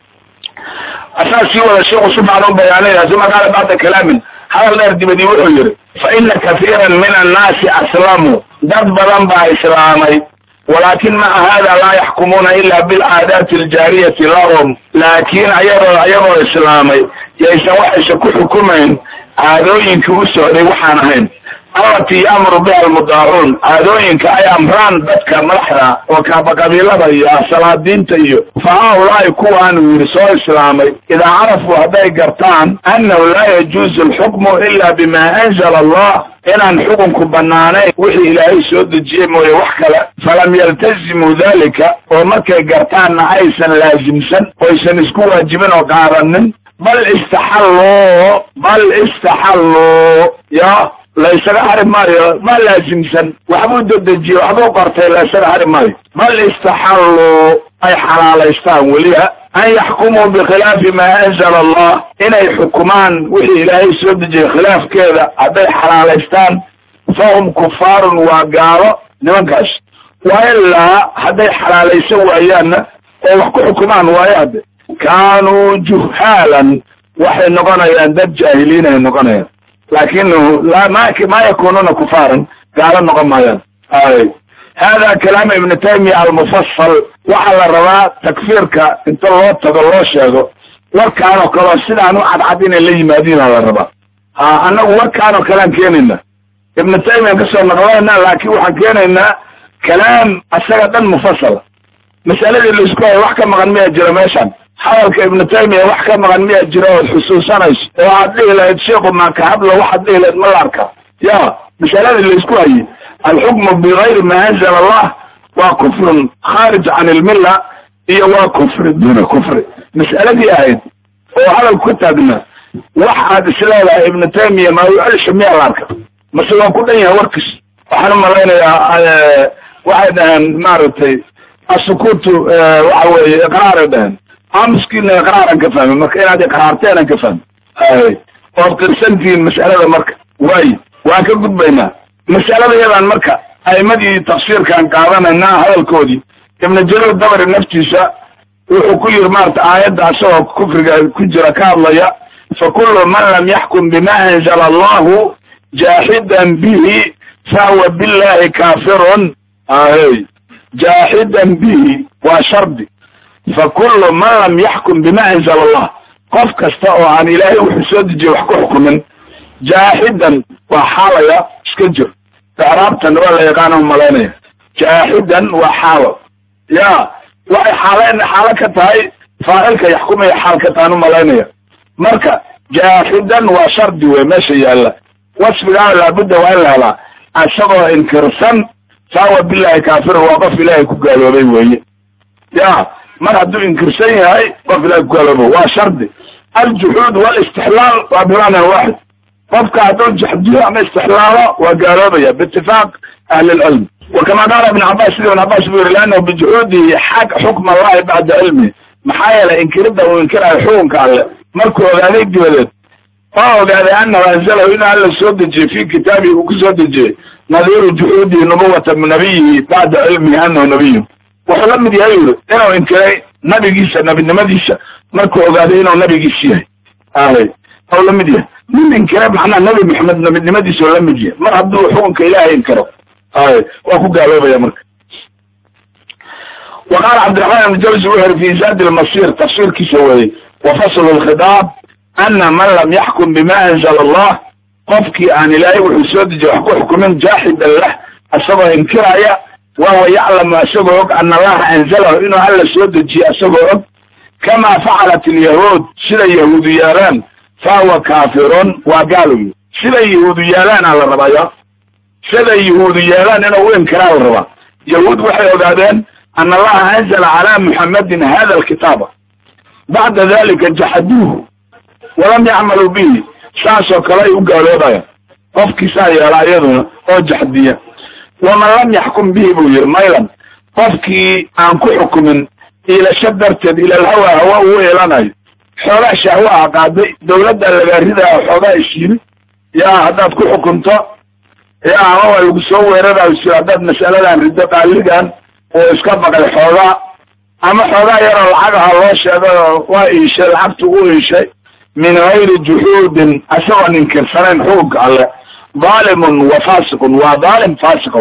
أساسي ولا شيء سبحانه بيانيه ثم قال بعد كلام هذا لا يرد بدي وحجر فإن كثيرا من الناس أسلموا دبرا بإسلامي ولكن مع هذا لا يحكمون إلا بالعادات الجارية لهم لكن أيضا أيضا إسلامي يسوحش كحكمين عادوين كبسوا وحانهين التي أمر بها المضاعون عادوين كأي أمران بدك ملحرة وكابقبيلة يا صلاة دين تيو فهؤلاء كوان ورسول إسلامي إذا عرفوا هذا قرطان أنه لا يجوز الحكم إلا بما أنزل الله إن الحكم كبناني وحي إلهي سود الجيم ويوحكلا فلم يلتزموا ذلك ومكا قرطان عيسا لازمسا ويسا نسكوا واجبين وقارنن بل استحلوا بل استحلوا يا ليس غير مايو ما لازم سن وحبود الدجي وحبو قرتي ليس غير مايو بل استحلوا أي حلال إستان وليها أن يحكموا بخلاف ما أنزل الله إن الحكمان وحي إلهي سودجي خلاف كذا أبي حلال إستان فهم كفار وقالوا نمكش وإلا هذا حلال يسوى أيانا وحكو حكمان وياد كانوا جهالا وحي نقنا يندد جاهلين نقنا لكنه لا ما ما يكونون كفارا قال نقما اي هذا كلام ابن تيمية المفصل وعلى الرواء تكفيرك انت الله تقول شيء وكانوا كلام سيدا انو عد عدين اللي مدينة على الرواء ها انه وكانوا كلام كيننا ابن تيمية قصر نقوانا لكن وحكينا كلام السيدة مفصل مسألة اللي اسكوها وحكا مغنمية جرميشان حاولك ابن تيمية وحكا مغنمية جراوة حسوسانيش وعد ليه لها تشيقوا ما كهبله وحد ليه لها ملاركا يا مسألة اللي اسكوها الحكم بغير ما أنزل الله وكفر خارج عن الملة هي وكفر دون كفر مسألة دي اهيد وعلى الكتابنا وحد سلالة ابن تيمية ما يقلش مية لاركا مسألة كلها وركس وحنا مرينا واحد مارتي السكوت وحوي إقرار ده أمسكين إقرارا كفهم مركا إن هذه إقرارتين كفهم أي وقرسن في المسألة مركا واي وأكد بينها مسألة يبان مركا أي مدي تفسير كان قاوانا إنها هذا الكودي ابن جرير الدبر النفسي سا وكل مرت آيات عصوه كفر كجرة كارليا فكل من لم يحكم بما أنزل الله جاحدا به فهو بالله كافر آه جاحدا به وشرد فكل من لم يحكم بما أنزل الله قف كستاء عن إلهي وحسود جي وحكو حكما جاحدا وحاليا سكجر تعرابتا ولا يقانهم ملانيا جاحدا وحالا يا وحي حالين حالك هاي فاعلك يحكم حالك تانو ملانيا مركا جاحدا وشرد وماشي يالا وصف قال لابد وإلا لا أشغل إنكرسان فهو بالله كافر وقف إلهي كقالوا بي وي يا ما هدو إنكرسان هاي وقف إلهي كقالوا بي وشرد الجحود والاستحلال وبمعنى واحد قفك هدو الجحدية عن استحلاله وقالوا بي باتفاق أهل العلم وكما قال ابن عباس ابن عباس بيقول لأنه بجحوده حق حكم الله بعد علمه محايا إنكرده وإنكرها الحكم على مركو ذلك جولد أو قال أنه أنزله هنا على السودجي في كتابه وكسودجي نظير جحوده نبوة من نبيه بعد علمه أنه نبيه وحلم دي أيضا إنه إنكري نبي جيسا نبي نمديسا مركو قال إنه نبي جيسيه آه أو لم دي من إنكري معنا نبي محمد نبي نمديسا ولم دي ما عبدو حكم كإله إنكره آه وأكو قالوا يا مركو وقال عبد الرحمن بن جوزي وهر في زاد المصير تفسير كيسوي وفصل الخطاب أن من لم يحكم بما أنزل الله قفكي عن إلهي وحسود وحكو حكم جاحدا له أصبه إنكرايا وهو يعلم أصبه أن الله أنزله إنه هل سود جي أصبه كما فعلت اليهود سلا يهوديان فهو كافر وقالوا سلا يهوديان على الربايا سلا يهوديان إنه إنكرا الربا يهود وحي وقادين أن الله أنزل على محمد هذا الكتاب بعد ذلك جحدوه ولم يعملوا به ساسو كلاي وقالوا ضايا قفكي ساي على يدنا او جحديه ومن لم يحكم به بوير ميلا قفكي ان كحكم الى شدرتد الى الهوى هو ويلاناي xoolaha shahwa qaaday dawladda laga ridaa xoolaha ishiin yaa hadaad ku xukunto yaa ama lagu soo weeraray sidaad mas'aladan ridda qaaligan oo iska baqay xoolaha ama xoolaha yar lacag loo sheego waa isha lacagtu u ishay من غير جحود أسوأ إنكر سنين حق على ظالم وفاسق وظالم فاسق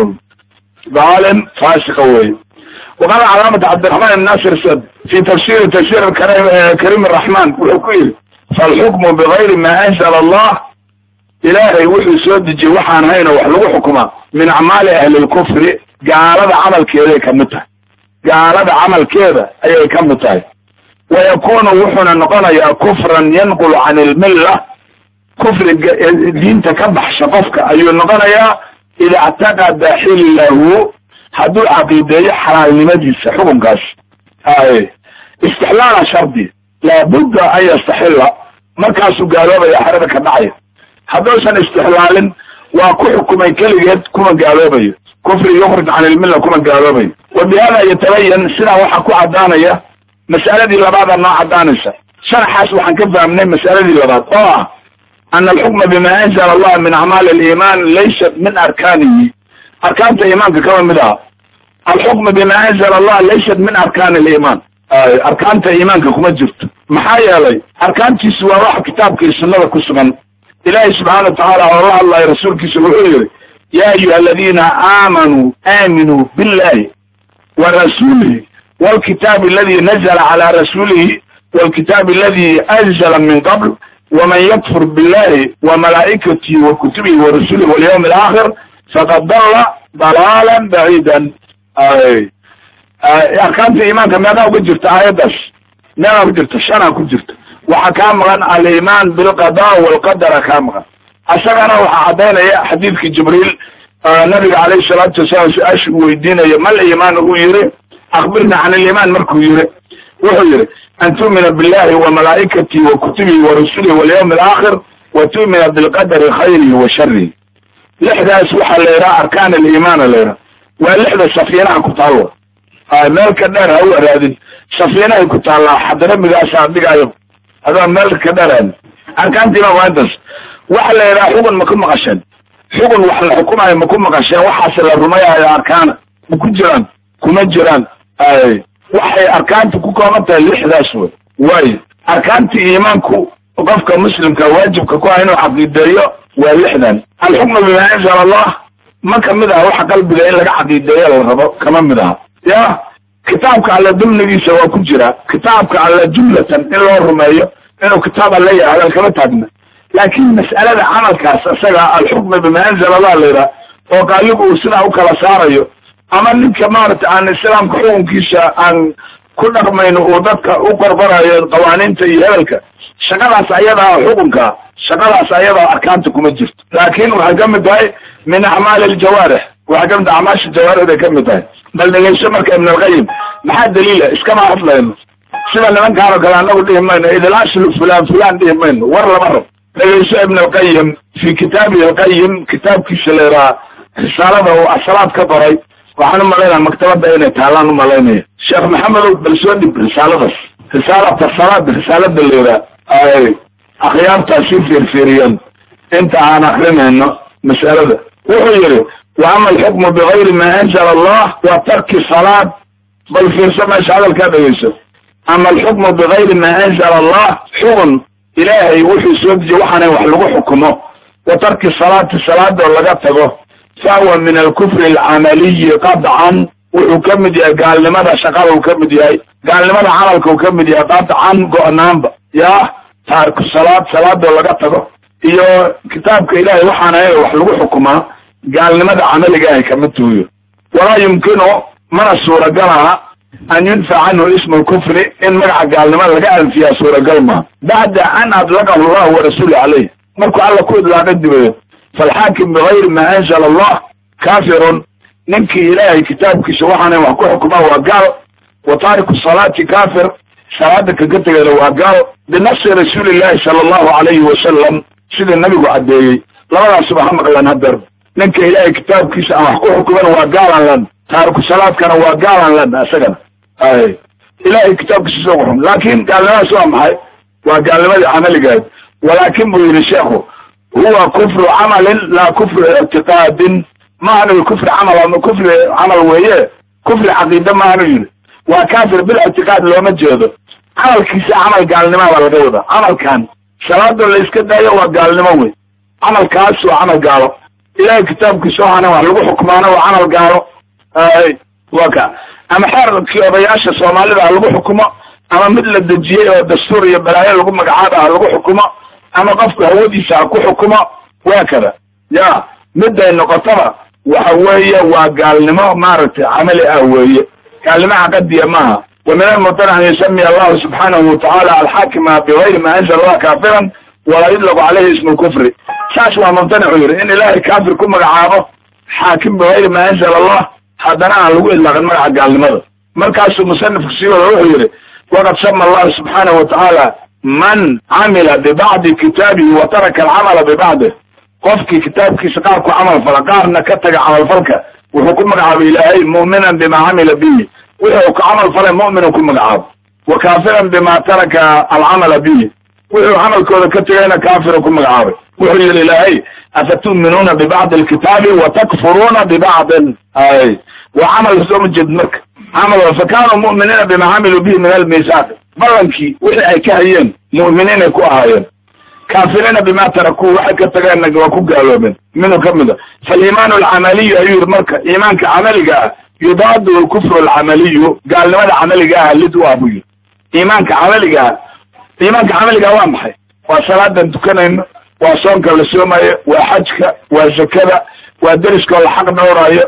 ظالم فاسق وقال علامة عبد الرحمن الناصر سد في تفسير تفسير الكريم, كريم الرحمن والحكيل فالحكم بغير ما أنزل الله إلهي وحي سود جوحان هينا وحلو حكمه من أعمال أهل الكفر قال هذا عمل كذا كمته قال هذا عمل كذا أي كمته ويكون وحنا نقول يا كفرا ينقل عن الملة كفر الدين تكبح شقفك أي نقول يا إذا اعتقد حله حدو عقيدة حلال لمجلس حكم قاس أي استحلال شرطي لابد أن يستحل مركز قالوا يا حربك معي حدو سن استحلال وكحكم يكلجت كما قالوا بي كفر يخرج عن الملة كما قالوا بي وبهذا يتبين سنة وحكو عدانية مسألة دي لبعض النوع عدانسة شرح حسب حنكفها من مسألة دي لبعض طبعا أن الحكم بما أنزل الله من أعمال الإيمان ليست من أركانه أركان الإيمان كما مدها الحكم بما أنزل الله ليست من أركان الإيمان أركان الإيمان كما جبت محايا لي أركان تسوى واحد كتاب كيسنة كسغن إلهي سبحانه وتعالى والله الله رسول كيسوى يا أيها الذين آمنوا آمنوا بالله ورسوله والكتاب الذي نزل على رسوله والكتاب الذي أنزل من قبل ومن يكفر بالله وملائكته وكتبه ورسوله واليوم الآخر فقد ضل ضلالا بعيدا. أي أركان الإيمان كما أنا قلت آية دش ما قلت أنا قلت وحكام عن الإيمان بالقضاء والقدر كامغا أشغنا وحدينا حديث جبريل النبي عليه الصلاة والسلام أشهد الدين ما الإيمان هو يري أخبرنا عن الإيمان مركو يري وهو يري أن تؤمن بالله وملائكته وكتبه ورسوله واليوم الآخر وتؤمن بالقدر خيره وشره. لحظة أسوحة ليرى أركان الإيمان ليرى ولحظة السفينة كتالوه ay meel ka dheer ha u araadin safiinahay ku taallaa xadramigaas adigayo adaa meel ka dheeraan arkaantiina waa intaas waxa la yidhaha xugun ma ku maqasheen xugun wax la xukumayo ma ku maqasheen waxaas la rumayayo arkaana ma ku jiraan kuma jiraan ay waxay arkaantu ku kooban tahay lixdaas wey waayo arkaantii iimaanku qofka muslimka waajibka ku ah inuu caqiideeyo waa lixdan alxukmu bima anzala allah ma kamid aha waxa qalbiga in laga caqiideeyo la rabo kama mid aha ya kitaabka alla dumnigiisa waa ku jira kitaabka alla jumlatan in loo rumeeyo inuu kitaab alla yahay kama taagna laakiin mas'alada camalkaas isaga alxukmu bima anzala allah leera oo qaaligu uu sida u kala saarayo ama ninka maarta aan islaamka xukunkiisa aan ku dhaqmayno oo dadka u qorbarayo qawaaniinta iyo hadalka shaqadaas ayada xukunka shaqadaas ayada arkaanta kuma jirto laakiin waxa kamid tahay min a'maal al-jawarih waxa kamid a'maash al-jawarih ka mid tahay bal dhageyso marka ibn al-qayyim maxaa daliila iskama hadlayno sida niman kaaro kala anagu dhimayno idlaash fulan fulan dhimayno war laba rab dhageyso ibn al-qayyim fi kitaabihi al-qayyim kitabkiisa leera risalada oo asalaad ka qoray waxaan umaleynaa maktabada inay taalaan umaleynaya sheekh maxamed bal soo dhib risaaladaas risaalada salaad risaalada leera ay akhyaarta si fiirfiiriyan inta aan akrinayno mas'alada wuxuu yiri wa amal hukmu bighayri ma anzala Allah wa tarki salat bal fiirsa ma shadal ka dhageyso amal hukmu bighayri ma anzala Allah hukm ilaahi wuxuu soo dejiyay waxana wax lagu xukumo wa tarki salat salada laga tago فهو من الكفر العملي قطعا وكمد يا قال لماذا شغال وكمد يا قال لماذا عملك وكمد يا قطعا قنام يا تارك الصلاة صلاة ولا قطعه يا كتابك إلهي وحنا وحلو حكمه قال لماذا عمل جاي كمته ولا يمكنه من السورة قالها أن ينفع عنه اسم الكفر إن مرع قال لماذا قال فيها سورة قلمة بعد أن أطلقه الله ورسوله عليه مركو على كود لا قد فالحاكم بغير ما أنزل الله كافر نمكي إلهي كتابك سواحنا وحكو حكمه وقال وطارق الصلاة كافر صلاتك قلت وقال بنص رسول الله صلى الله عليه وسلم سيد النبي وعديه لما سبحانه قال نهدر نمكي إلهي كتابك وحكو حكمه وقال لن تارك الصلاة كان وقال لن أسجن أي إلهي كتابك سواحهم لكن قال لنا سوام وقال لماذا عمل قال ولكن بغير الشيخه هو كفر عمل لا كفر اعتقاد ما أنا كفر عمل أو كفر عمل وهي كفر عقيدة ما أنا وكافر بالاعتقاد لو ما جهده عمل كيس عمل قال لما ولا جوده عمل كان صلاة اللي يسكت أيه وقال لما وين عمل كاس وعمل قاله إلى كتاب كسوه أنا وحلو حكمانه وعمل قاله أي وكا أما حر في أبياش الصومالي وحلو حكمه أما مثل الدجية والدستور يبلايا لقوم مقعادة وحلو حكمه أما قفك هوديسا كو حكمة وكذا يا مدى النقطة وحوية وقال لما مارت عمل أهوية قال لما عقد يماها ومن المطلع أن يسمي الله سبحانه وتعالى الحاكم بغير ما أنزل الله كافرا ولا يطلق عليه اسم الكفر ساسوا ممتنع يقول إن الله كافر كم رعابه حاكم بغير ما أنزل الله حدنا على الوئي إلا غير مرعى قال لماذا مركز المصنف كسير الروح وقد سمى الله سبحانه وتعالى من عمل ببعض كتابه وترك العمل ببعضه قفك كتابك سقاك عمل فلقار نكتك عمل فلك وحكمك عب إلهي مؤمنا بما عمل به وحك عمل فلك مؤمن وكمك عب وكافرا بما ترك العمل به وحك عمل كتك كافر وكمك عب وحك الإلهي أفتؤمنون ببعض الكتاب وتكفرون ببعض أي وعمل سوم جدمك عمل فكانوا مؤمنين بما عملوا به من الميثاق بلنكي وحي أي كهيين مؤمنين يكو أهيين كافرين بما تركوه وحي كتغيرنا وكو قالوا من منه كمده فالإيمان العملي أيها المركة إيمانك عملي قال يضاد الكفر العملي قال لماذا عملي قال لدوا أبوي إيمانك عملي قال إيمانك عملي قال وامحي وصلاة تكنين وصونك لسومي وحجك وزكذا ودرسك والحق نوراي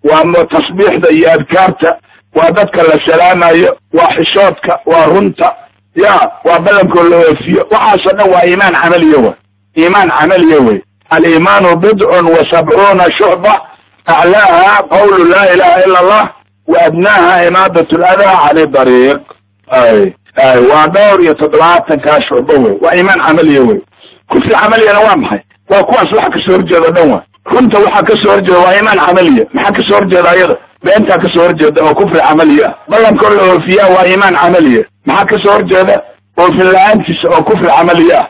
وتصبيح ذي أذكارته وذاتك لسلامة وحشوتك ورنت يا وبلنك اللوفية وحسنا وإيمان عملي هو إيمان عملي هو الإيمان بضع وسبعون شعبة أعلاها قول لا إله إلا الله وأدناها إمادة الأذى عن الطريق أي أي ودور يتطلعات كاشعبه وإيمان عملي هو كل عملي أنا وامحي وكواس وحك سورجة دوا كنت وحك سورجة وإيمان عملية محك سورجة أيضا بأنت كسور جدا وكفر عملية بلن كله فيها وإيمان عملية ما كسور جدا وفي الأنفس وكفر عملية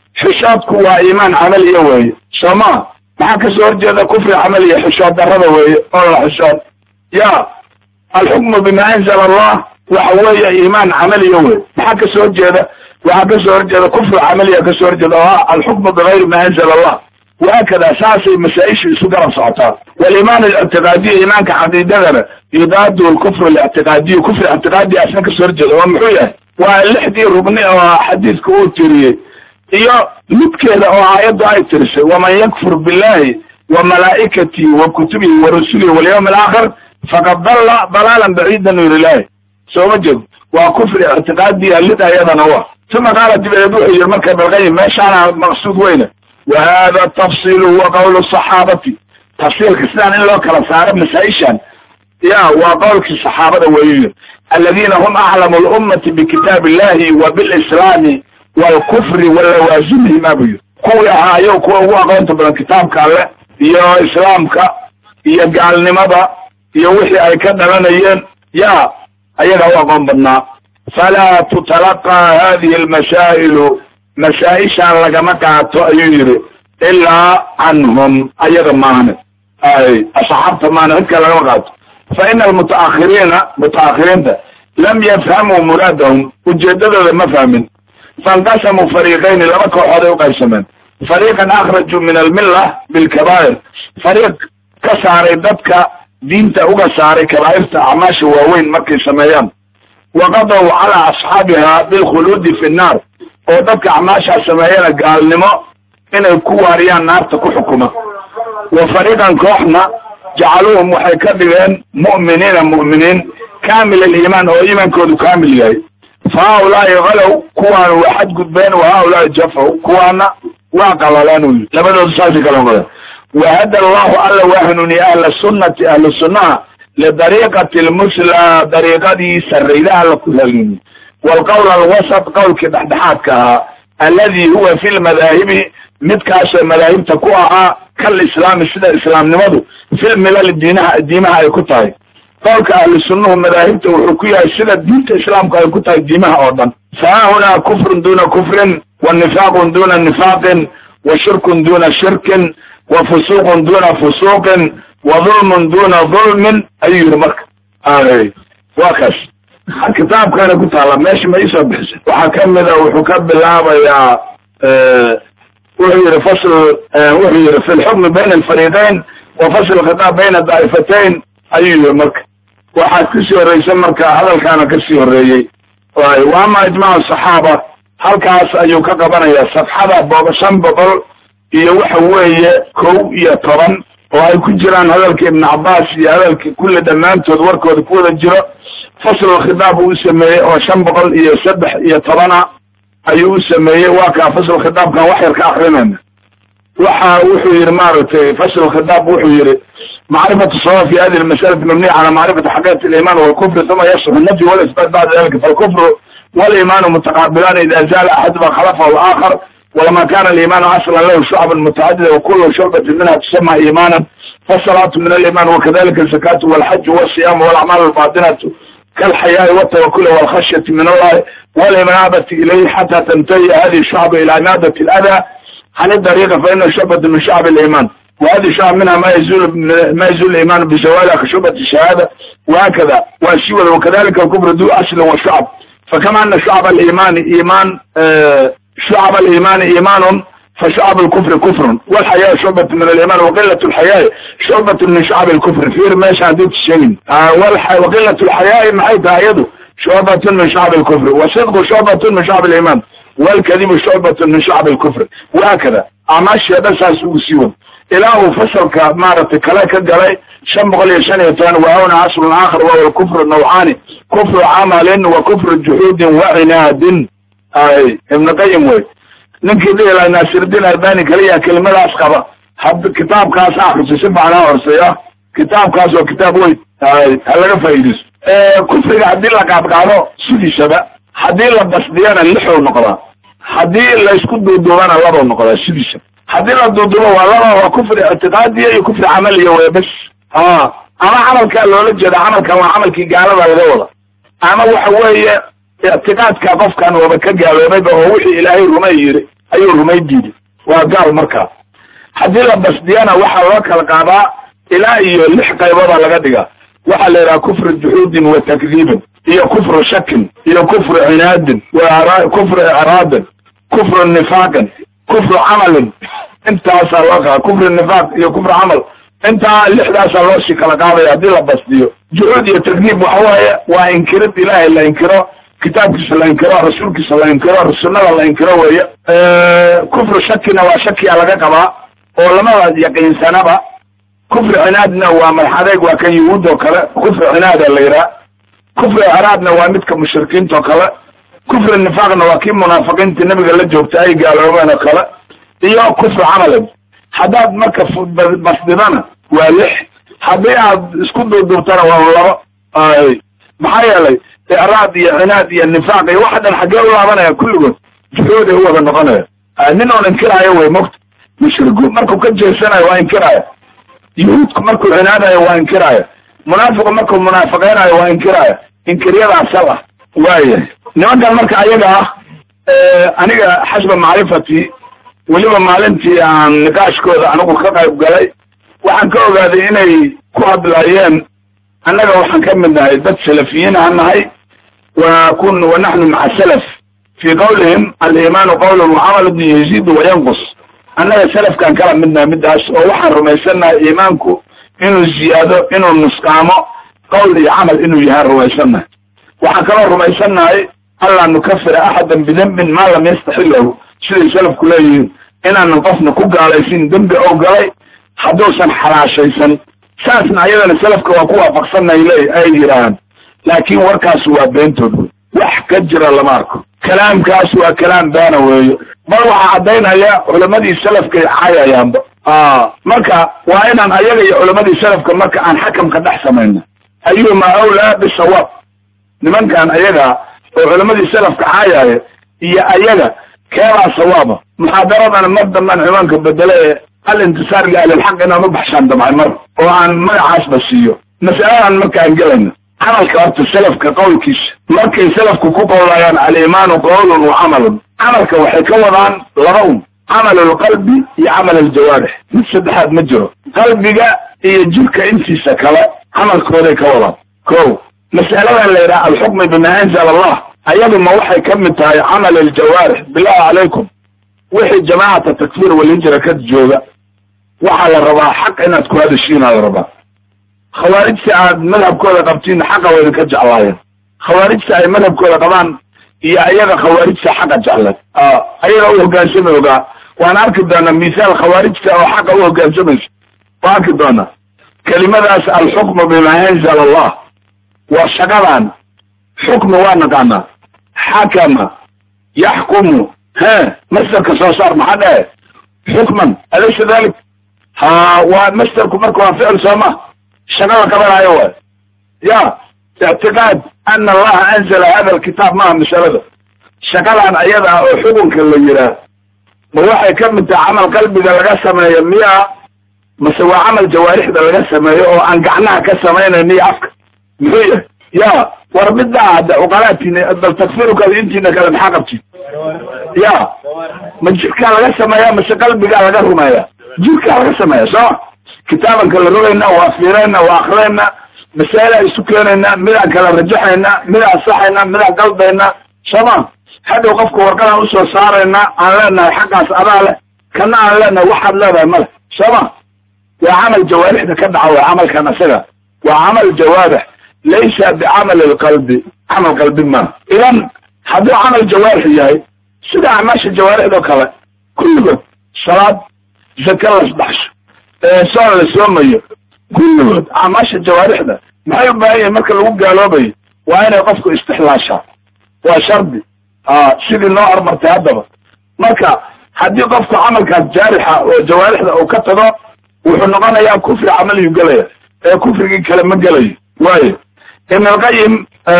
حشادك وإيمان عملية وهي سما ما كسور جدا كفر عملية حشاد هذا وهي الله حشاد يا الحكم بما أنزل الله وحوية إيمان عملية وهي ما كسور جدا وكسور جدا كفر عملية كسور جدا الحكم بغير ما أنزل الله وهكذا أساسي مسائش سجرة صعطاء والإيمان الاعتقادي إيمان كحديدنا يضاد الكفر الاعتقادي وكفر الاعتقادي عشان كسرجل ومحوية واللحدي ربني حديث كوتري إياه متكلة وعيد آية ترسل ومن يكفر بالله وملائكته وكتبه ورسله واليوم الآخر فقد ضل ضلالا بعيدا من الله سوى مجد وكفر اعتقادي اللي أيضا هو ثم قالت بيدوح المركب الغيب ما شعر مقصود وينه وهذا التفصيل هو قول الصحابة تفصيل كسان إلا كلا صار مسائشا يا وقول الصحابة ويجب الذين هم أعلم الأمة بكتاب الله وبالإسلام والكفر واللوازمه ما بيجب كوي هايو كوي هو قولت بالكتاب كالله يا إسلامك يا قال مضى يا وحي أي كدنا لنا يا أيها هو قوم بالنا فلا تتلقى هذه المسائل مسائشا لقمك تؤير إلا عنهم أيضا معنا أي أصحابت معنا هكذا الوقت فإن المتأخرين متأخرين ده لم يفهموا مرادهم وجددوا لما فهمين فانقسموا فريقين لما كحروا قيسمان فريقا أخرجوا من الملة بالكبائر فريق كساري دبك دين تأوغا ساري كبائر تعماش ووين مكي سميان وقضوا على أصحابها بالخلود في النار ودبك عماشا سمايانا قال لما إن الكواريان نار تكو حكومة وفريقا كوحنا جعلوهم وحيكبرين مؤمنين مؤمنين كامل الإيمان هو إيمان كودو كامل جاي فهؤلاء غلوا كوان وحد قدبين وهؤلاء جفوا كوانا وقللانوا لبدو الصالح كلام وهدى الله ألا وهنني أهل السنة أهل السنة لطريقة المسلة طريقة دي سريلها لكلهم والقول الوسط قول كدحدحاتك الذي هو في المذاهب متكاش المذاهب تكوها كالإسلام السنة الإسلام نمضو في الملل الدينها الدينها يكتاي قولك أهل السنة المذاهب توحكوها السنة الدين الإسلام كان يكتاي الدينها أيضا فهنا كفر دون كفر والنفاق دون نفاق وشرك دون شرك وفسوق دون فسوق وظلم دون ظلم أي رمك آه وكس الكتاب كان قلت على ماشي ما يسبح وحكم ذا وحكم بالله يا أه وحير فصل أه وحير في الحكم بين الفريقين وفصل الخطاب بين الطائفتين أي رمك وحكسي الرئيس مركا هذا كان كسي الرئيس وأما إجماع الصحابة هل كاس أيو كقبنا يا صفحة بابا شنبطل يوحوية كو يطرن وهي كجران هذا ابن عباس هذا كل دمان تدورك وذكور الجرى فصل الخطاب وسميه وشنبقل يسبح يطرنا أيو سميه واقع فصل الخطاب كان وحير كأخرين وحا وحير مارتي فصل الخطاب وحير معرفة الصواب في هذه المسألة مبنية على معرفة حقيقة الإيمان والكفر ثم يصف النفي والإثبات بعد ذلك فالكفر والإيمان متقابلان إذا زال أحدهما خلفه الآخر ولما كان الإيمان أصلا له شعب متعددة وكل شعبة منها تسمى إيمانا فالصلاة من الإيمان وكذلك الزكاة والحج والصيام والأعمال الباطنة كالحياء والتوكل والخشية من الله والإنابة إليه حتى تنتهي هذه الشعب إلى إنابة الأذى عن الطريقة فإن شعبة من شعب الإيمان وهذه شعب منها ما يزول ما يزول الإيمان بزوالها كشعبة الشهادة وهكذا والشيوة وكذلك الكفر ذو أصل وشعب فكما أن شعب الإيمان إيمان آه شعب الإيمان إيمان فشعب الكفر كفر والحياة شعبة من الإيمان وقلة الحياة شعبة من شعب الكفر في رماش عديد الشيء آه وقلة الحياة معيتها يده شعبة من شعب الكفر وصدق شعبة من شعب الإيمان والكذب شعبة من شعب الكفر وهكذا أعماش بس أسوق سيون إله فصل كمارة كلاك الجلاي شمغل يشانيتان وهنا عصر آخر وهو الكفر النوعاني كفر عمل وكفر جحود وعناد أي ابن قيم وي نمكن دي إلى ناصر الدين الألباني كليها كلمة أسقبة حب كتاب كاس آخر تسبع على ورسية كتاب كاس وكتاب وي أي هلا فايدس اه كفر حدي لك عبقالو سيدي شبا حدي لك بس ديانا اللحو النقضاء حدي لا يسكد دودوانا الله النقضاء سيدي شبا حدي لك دودوانا والله هو كفر اعتقادي وكفر عملي ويبس اه ama camalkaa loola jeeda camalkan waa camalkii gaalada laga wada ama waxa weeye ictiqaadka qofkan waba ka gaaloobayba oo wixii ilaahay rumay yiri ayuu rumay diiday waa gaal markaa haddii la basdiyana waxaa loo kala qaadaa ilaa iyo lix qaybooda laga dhigaa waxaa la yidhaha kufru juxuudin wa takdiibin iyo kufru shakin iyo kufru cinaadin wa kufru icraadin kufru nifaaqin kufru camalin intaasaa loo qaa kufru nifaaq iyo kufru camal intaa lixdaasaa loo sii kala qaadaya haddii la basdiyo juxuud iyo takdiib waxa waaye waa inkirid ilaahay la inkiro kitaabkiisa la inkiro rasuulkiisa la inkiro sunnada la inkiro weeye kufru shakina waa shakiya laga qabaa oo lamada yaqiinsanaba kufru cinaadna waa madaxadeeg waa kan yuhuud oo kale kufru cinaada la yidhaha kufru icraadna waa midka mushrikiinta oo kale kufru nifaaqna waa kii munaafiqiinta nabiga la joogta ay gaaloobeen oo kale iyo kufru camalin haddaad marka basdidana waa lix haddii aad isku duuduubtana waa labo maxaa yeelay icraad iyo cinaad iyo nifaaq iyo waxa dhan xaggee u laabanaya kulligood juxuuday u wada noqonaya nin oon inkiraayo wey mogta mushriku markuu ka jeesanayo waa inkiraya yuhuudku markuu cinaadayo waa inkiraya munaafiqu markuu munaafiqeynayo waa inkiraya inkiryadaas sal ah waayahay nimankan marka ayaga ah aniga xasba macrifati weliba maalintii aan niqaashkooda anigu ka qayb galay waxaan ka ogaaday inay ku hadlayeen annaga waxaan ka mid nahay dad salafiyiin aan nahay wa kun wa naxnu maca salaf fi qawlihim aliimaanu qawlun wacamalun yaziidu wayanqus annaga salafkaan kala midnahay midaas oo waxaan rumaysannahay iimaanku inuu ziyaado inuu nusqaamo qowl iyo camal inuu yahaan rumaysannahay waxaan kaloo rumaysannahay allaa nukafira axadan bidembin maa lam yastaxilahu siday salafku leeyihiin inaanan qofna ku gaalaysin dembi oo galay hadduusan xalaashaysan saasna ayadana salafka waa ku waafaqsanay le ay yidhaahaan laakiin warkaas waa beentood wax ka jira lama arko kalaamkaas waa kalaam baana weeyo bal waxaa caddaynaya culamadii salafkay cayayaanba marka waa inaan ayaga iyo culamadii salafka marka aan xakamka dhex samayno ayuma awlaa bisawaab nimankan ayaga oo culamadii salafka caayaya iyo ayaga keebaa sawaaba muxaadaradana mar dambaan ciwaanka bedele alintisaar liahlilxaq inaan u baxshaan damcay mar oo aan magacaasba siiyo mas'aladan markaan gelayno camalka horta salafka qowlkiisa markay salafku ku qowlayaan aliimaanu qowlun wa camalun camalka waxay ka wadaan laba un camalulqalbi iyo camal aljawaarix mid saddexaad ma jiro qalbiga iyo jirka intiisa kale camalkooday ka wadaan ko mas'aladan la yidhaha alxukmi bima anzala allah ayadu ma waxay ka mid tahay camal aljawaarix billahi calaykum wixii jamaacata takfiir walhijra ka jooga waxaa la rabaa xaq inaad ku hadashiinaa la rabaa khawaarijta aad madhabkooda qabtiin xaqa wayna ka jeclaayeen khawaarijta ay madhabkooda qabaan iyo ayaga khawaarijta xaqa jeclay ayaga u hogaansami ogaa waan arki doonaa misaal khawaarijta oo xaqa u hogaansamaysa waan arki doonaa kelimadaas alxukmu bima anzala allah waa shaqadan xukmi waa naqaanaa xakama yaxkumu he masderka soo saar maxaa dhahe xukman alaysa dalik ha waa masderku marka waa ficil sooma shaqada qabanayo waay ya ictiqaad ana allaha anzala hada alkitaab maaha masalada shaqadan ayada ah oo xukunka la yihaah ma waxay ka mid tahay camal qalbiga laga sameeyo miya mase waa camal jawaarixda laga sameeyo oo aan gacnaha ka samaynayn iyo afka muxuu yahay ya war middaa hadda uqalaatiina bal takfirukaada intiina kale maxaa qabtiin ya ma jirkaa laga sameeyaa mase qalbigaa laga rumeeya jirkaa laga sameeya sooma kitaabanka la rogayna waa fiirayna waa akrinayna masaa'ilaa isu keenayna midaan kala rajaxayna midaan saxayna midaan qalbayna sooma hadhow qofka warqadaan usoo saarayna aan leenahay xaqaas adaa leh kana aan leenahay waxaad leedahay male sooma waa camal jawaarixda ka dhaca way camalkan asaga waa camal jawaarix laysa bicamal alqalbi camal qalbi ma idan hadduu camal jawaarix yahay sida acmaasha jawaarixdoo kale kulligood salaad zaka lasbaxsho soon la soomayo kulligood acmaasha jawaarixda maxay u baahan yahay marka lagu gaaloobayo waa inay qofku istixlaashaa waa shardi sidii noo hormartay haddaba marka haddii qofku camalkaas jaarixa oo jawaarixda uu ka tago wuxuu noqonayaa kufri camaliyuu gelaya ee kufrigii kale ma gelayo waayo ibn alqayim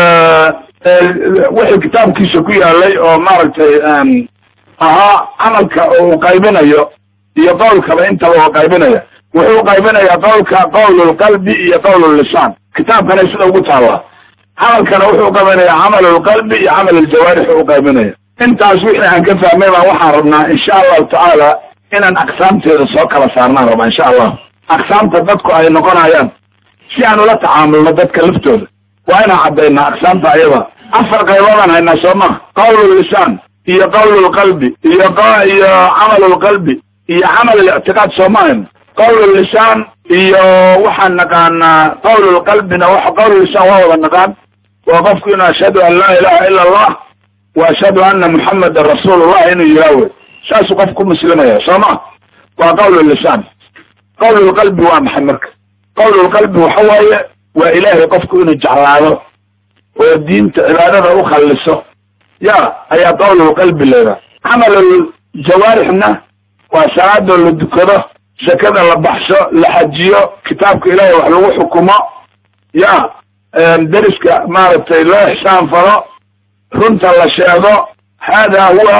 wixii kitaabkiisa ku yaalay oo maaragtay ahaa camalka uu qaybinayo iyo qowlkaba intaba oo qaybinaya wuxuu qaybinayaa qowlka qowlul qalbi iyo qowlul lisaan kitaabkana sida ugu taala camalkana wuxuu qaybinayaa camalul qalbi iyo camalul jawaarix uu qaybinaya intaas wixii aan ka fahmay baan waxaan rabnaa insha allahu tacaala inaan aqsaamteeda soo kala saarnaan rabaa insha allah aqsaamta dadku ay noqonayaan si aan ula tacaamulno dadka laftooda waa inaan caddaynaa aqsaamta ayada afar qayboodaan haynaa soo maha qowlul lisaan iyo qowlul qalbi iyo iyo camalul qalbi iyo camalul ictiqaad soo mahayn qowlul lisaan iyo waxaan naqaanaa qowlul qalbina waxa qowlul lisaan waa wada naqaan waa qofku inuu ashhadu an laa ilaha ila allah wa ashhadu anna muhammadan rasuulullah inuu yihaawe saasuu qofku muslimaya soo ma waa qowlul lisaan qowlul qalbi waa maxay marka qowlul qalbi waxa waaye waa ilaahay qofku inuu jeclaado oo diinta cibaadada u khalliso ya ayaa qowlul qalbi leedahay camalul jawaarixna waa salaadoo la dukado zakada la baxsho la xajiyo kitaabka ilaahay wax lagu xukumo ya dariska maaragtay loo ixsaan falo runta la sheego hada huwa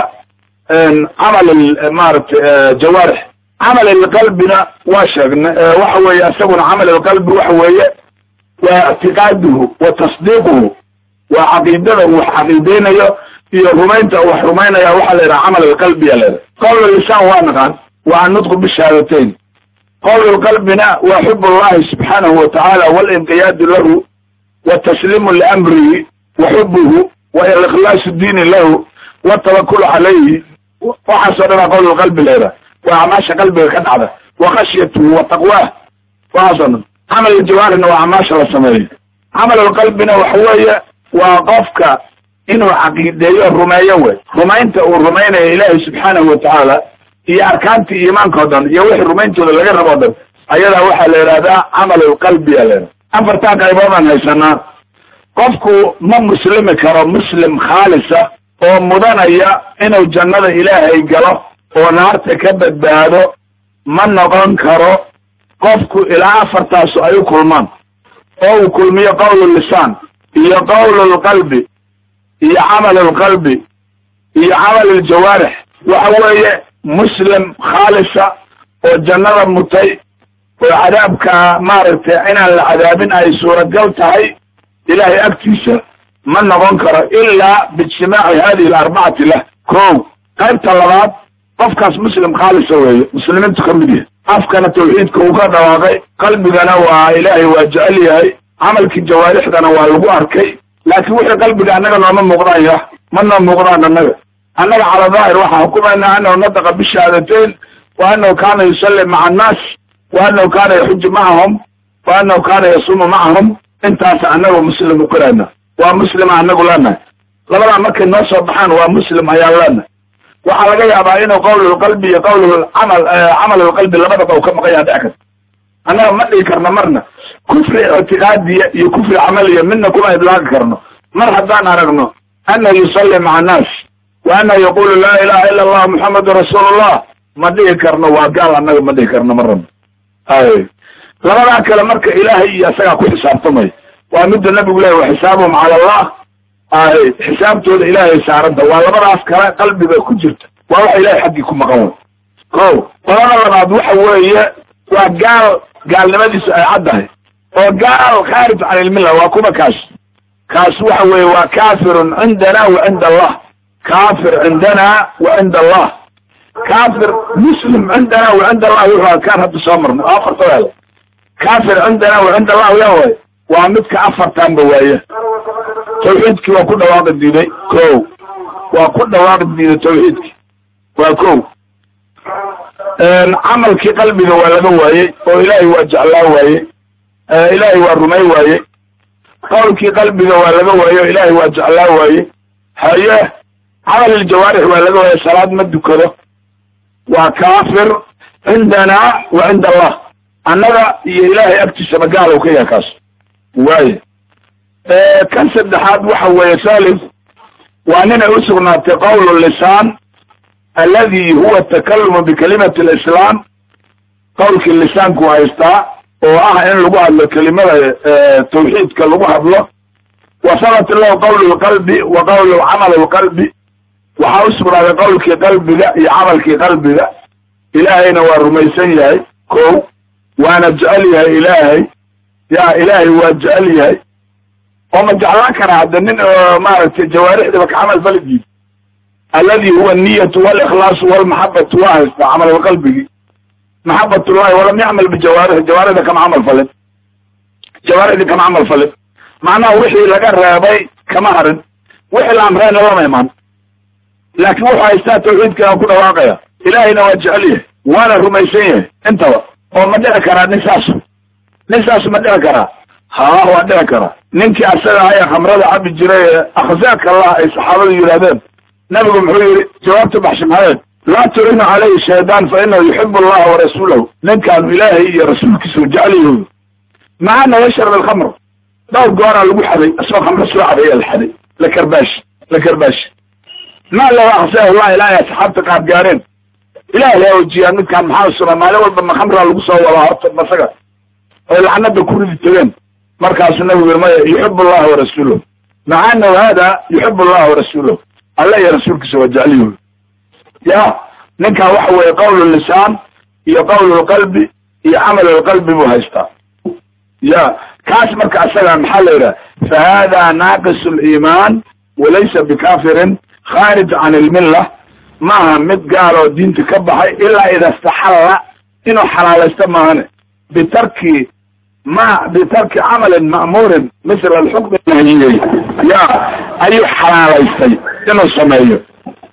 camal maaragtay jawaarix camal alqalbina waa sheegna waxa weeye isaguna camal alqalbi waxa weeye waa i'tiqaaduhu wa tasdiiquhu waa caqiidada uu caqiideynayo iyo rumaynta uu rumaynaya waxa la yiraahdaa camal alqalbi ya leedahay qowl lisaan waa naqan waa nutqu bishahaadateyn qowl alqalbina waa xubbu allahi subhanahu wa ta'ala wal inqiyaadu lahu wa tasliimu li amrihi wa hubbuhu wa ikhlaasu diini lahu wa tawakkul alayhi waxaa dhanaa qowl alqalbi leedahay waa amaasha qalbiga ka dhacda wa khashyatuhu wa taqwah waasan camal aljawaarihna waa amaasha la sameeyo camal alqalbina waxa weeye waa qofka inuu caqiideeyo rumeeyo wey rumaynta uu rumaynayo ilaahay subxaanahu wa tacaala iyo arkaantii iimaanka o dhan iyo wixii rumayntooda laga rabo o dhan ayadaa waxaa la yidhahdaa camal alqalbi yaa leedahay afartaa qayboodaan haysanaa qofku ma muslimi karo muslim khaalisa oo mudanaya inuu jannada ilaahay galo oo naarta ka badbaado ma noqon karo qofku ilaa afartaasu ay u kulmaan oo uu kulmiyo qowlul lisaan iyo qowlul qalbi iyo camal alqalbi iyo camal aljawaarix waxa weeye muslim khaalisa oo jannada mutay oo cadaabka maaragtay inaan la cadaabin ay suuragal tahay ilaahay agtiisa ma noqon karo ilaa biijtimaaci hadihi alarbacati lah kow qaybta labaad qofkaas muslim khaalisa weeye muslimiintu ka mid yahay afkana tawxiidka uu ka dhawaaqay qalbigana waa ilaahay waa jecel yahay camalkii jawaarixdana waa lagu arkay laakiin wixii qalbiga annaga nooma muuqdaan ya ma noo muuqdaan annaga annaga cala daahir waxaan xukumaynaa anahu nadaqa bishahaadateyn wa anahu kaana yusalli maca annaas wa anahu kaana yaxuju macahum wa anahu kaana yasuumu macahum intaas annaga muslim u qorayna waa muslima annagu leenahay labadaa markay noo soo baxaan waa muslim ayaan leenahay waxaa laga yaabaa inuu qowlulqalbi iyo qowlulcamal camalulqalbi labadaba uu ka maqan yaha dhici karta annaga ma dhigi karno marna kufri ictiqaadiya iyo kufri camaliya midna kuma idlaaqi karno mar haddaan aragno annahu yusalli maca annaas wa annahu yaqulu laa ilaha ila allah muxamadun rasuulullah ma dhigi karno waa gaal annaga ma dhigi karno marnaba ay labadaa kale marka ilaahay iyo isagaa ku xisaabtamay waa midda nabigu lehy wa xisaabuhum cala allah ay xisaabtooda ilaahay saaranta waa labadaas kale qalbiga ku jirta waa waxa ilaahay xaggii ku maqan way ko qolada labaad waxa weeye waa gaal gaalnimadiisu ay caddahay oo gaal khaarij can ilmilla waa kuba kaas kaas waxa weeye waa kaafirun cindana wa cinda allah kaafir cindana wa cinda allah kaafir muslim cindana wa cinda allah wuxuu arkaan hadda soo marnay oo afarta weel kaafir cindana wa cinda allah yaa way waa midka afartanba waaye tawxiidkii waa ku dhawaaqi diiday ko waa ku dhawaaqi diiday tawxiidkii waa ko camalkii qalbiga waa laga waayey oo ilaahay waa jeclaa waaye ilaahay waa rumay waaye qowlkii qalbiga waa laga waaye oo ilaahay waa jeclaa waaye haye camal aljawaarix waa laga waaye salaad ma dukado waa kaafir cindana wa cinda allah annaga iyo ilaahay agtiisaba gaal u ka yahay kaas waaye kan saddexaad waxa weeye thalith waa ninay u sugnaatay qowlu lisaan aladi huwa atakalumu bikalimati alislaam qowlkii lisaanku haystaa oo ah in lagu hadlo kelimada tawxiidka lagu hadlo wa sabata lahu qowlu lqalbi wa qowlu camal lqalbi waxaa u sugnaaday qowlkii qalbiga iyo camalkii qalbiga ilaahayna waa rumaysan yahay ko وانا جعليها الهي يا الهي وجعليها وما جعلها كان عدنين مارت الجوارح دبك عمل بلدي الذي هو النية والاخلاص والمحبة واحد عمل بقلبه محبة الله ولم يعمل بالجوارح الجوارح ده كم عمل فلت جوارح دي كم عمل فلت معناه وحي لقى الرابي كمهر وحي الامرين الله ما يمان لكن وحي يستاذ توحيد كان كل واقعي الهي نوجه عليه وانا رميسيه انت هو ما دعا كرا نساس نساس ما دعا كرا ها هو دعا كرا ننكي أسألها هيا خمرة عبد الجرية أخزاك الله أي صحابة يلادين نبي محيري جوابت بحشم هذا لا ترين عليه الشهدان فإنه يحب الله ورسوله ننكي عن إلهي يا رسولك سوجعله معنا يشرب الخمر دور قوانا اللي حدي أسوأ خمر سوى عليه الحدي لكرباش لكرباش ما الله أخزاه الله لا يا صحابتك عبد جارين إلهي يا وجيه أنك كان محاوصنا ما لول بما خمر اللي قصوا ولا عطت مسكة العنة بكل التغين مركز النبي بالمية يحب الله ورسوله مع أنه هذا يحب الله ورسوله الله يا رسولك سوجعله يا نكا وحوى قول اللسان هي قول القلب هي عمل القلب مهجتا يا كاس مركز سلام محلرة فهذا ناقص الإيمان وليس بكافر خارج عن الملة ما مد قالوا الدين تكبحي إلا إذا استحل إنه حلال استمعنا بترك ما بترك عمل مأمور مثل الحكم النهيي يا أي حلال يستي إنه السماية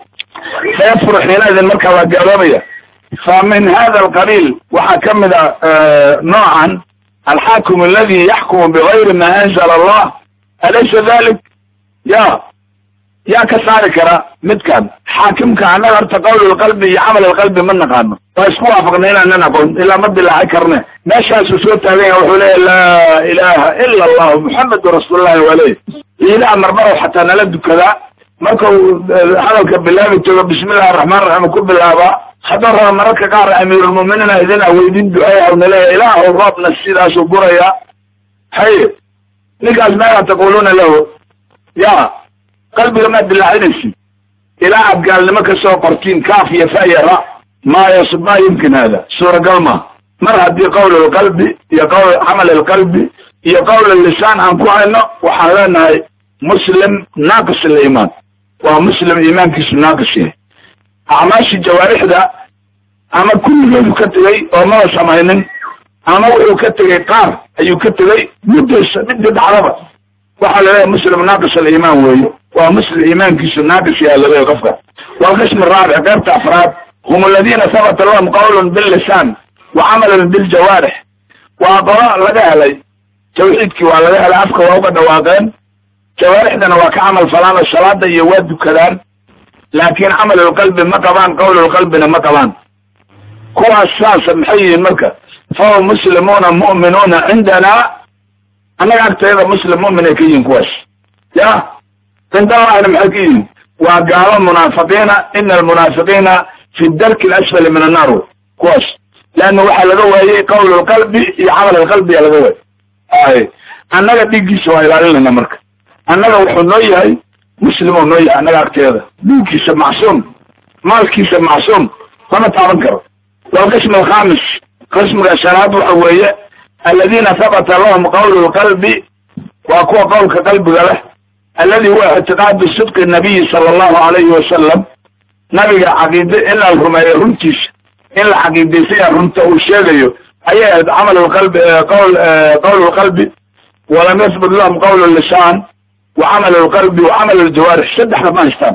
فيفرح حينئذ المركة والجرامية فمن هذا القليل وحكم آه نوعا الحاكم الذي يحكم بغير ما أنزل الله أليس ذلك يا يا كسارك متكان حاكمك عن نظر تقول القلب يعمل القلب من نقانه ويسكوا فقنينا أننا قلت إلا مد الله عكرنا نشأ سسوت عليه وحولي لا إله إلا الله محمد رسول الله وعليه إله مربره حتى نلد كذا مركو حلوك بالله بسم الله الرحمن الرحيم كل بالآباء حضر مركا قار أمير المؤمنين إذن أويدين دعاء وأن لا إله الرب نسيدا شبريا حي نقاس ما تقولون له يا قلبي لما بالله عنسي إله قال لما كسوا قرتين كافية فأيرا ما يصب ما يمكن هذا سورة قلمة مرة دي قول القلب يقول عمل القلب يقول اللسان عن كوعنا وحالنا مسلم ناقص الإيمان ومسلم إيمان كيس ناقصه أعماش الجوارح ده أما كل يوم كتلي وما سمعين أما هو كتلي قار أي كتلي مدرس مدة عربة وحالنا مسلم ناقص الإيمان وهي ومسلم إيمان كيس ناقص يا الله يغفر والقسم الرابع قرب أفراد هم الذين ثبت لهم قول باللسان وعمل بالجوارح وقراء لديها لي توحيدك ولديها العفق وهو دواقين جوارحنا وكعمل فلان الصلاة دي يود كذان لكن عمل القلب ما طبعا قول القلب ما طبعا كوا الساس محيي الملكة فهو مسلمون مؤمنون عندنا أنا قلت هذا مسلم مؤمن يكيين كواش يا عند الله محكيين وقالوا المنافقين إن المنافقين في الدرك الأسفل من النار كواش لأنه وحل جوه هي قول القلب يعمل القلب على جوه أي أنا قد يجي سؤال على لنا مركز أنا لو حنوية مسلم ونوية أنا قلت هذا لوكيس معصوم مالكيس معصوم فما تعرفه والقسم الخامس قسم الأسرات وحوية الذين ثبت لهم قول القلب وأقوى قول كقلب له الذي هو اعتقاد بالصدق النبي صلى الله عليه وسلم نبي عقيدة إلا الرمية رمتش إلا عقيدة فيها رمته الشيء أي عمل القلب قول قول القلب ولم يثبت لهم قول اللسان وعمل القلب وعمل الجوارح شد احنا ما نشتام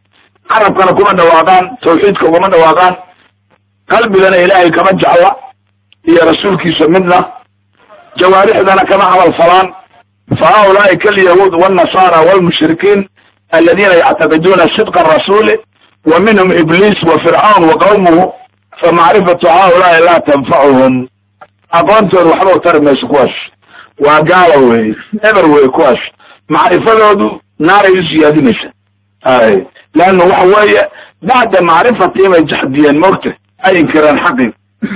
عرب كانوا كمان دواغان توحيدكم كمان دواغان قلب لنا إلهي كما جعل يا رسولك يسمنا جوارح لنا كما عمل فلان فهؤلاء كاليهود والنصارى والمشركين الذين يعتقدون صدق الرسول ومنهم إبليس وفرعون وقومه فمعرفة هؤلاء لا تنفعهم أقوانتوا الوحبة وترمي سكواش وقالوا إبروا كواش معرفة له نار يزيادين نشا أي لأنه وحوية بعد معرفة إيما يجحديا موته أي كران حقي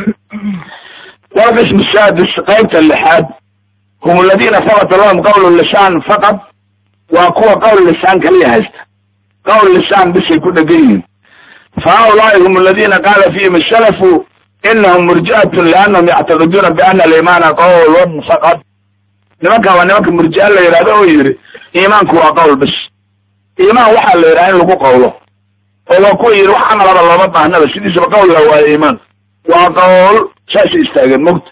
والقسم السادس قيمة اللحاد هم الذين ثبت لهم قول اللسان فقط وقوة قول اللسان كليه هست قول اللسان بس يكون قيم فهؤلاء هم الذين قال فيهم السلف إنهم مرجئة لأنهم يعتقدون بأن الإيمان قول فقط. نمك ونمك مرجئة اللي يرادوا يري إيمانك هو قول بس. إيمان واحد اللي يرادوا لكو قوله. هو كو يروح عمل على الله مطمع هنا بس يديش بقول هو إيمان. وقول شاشي يستاقل مقت.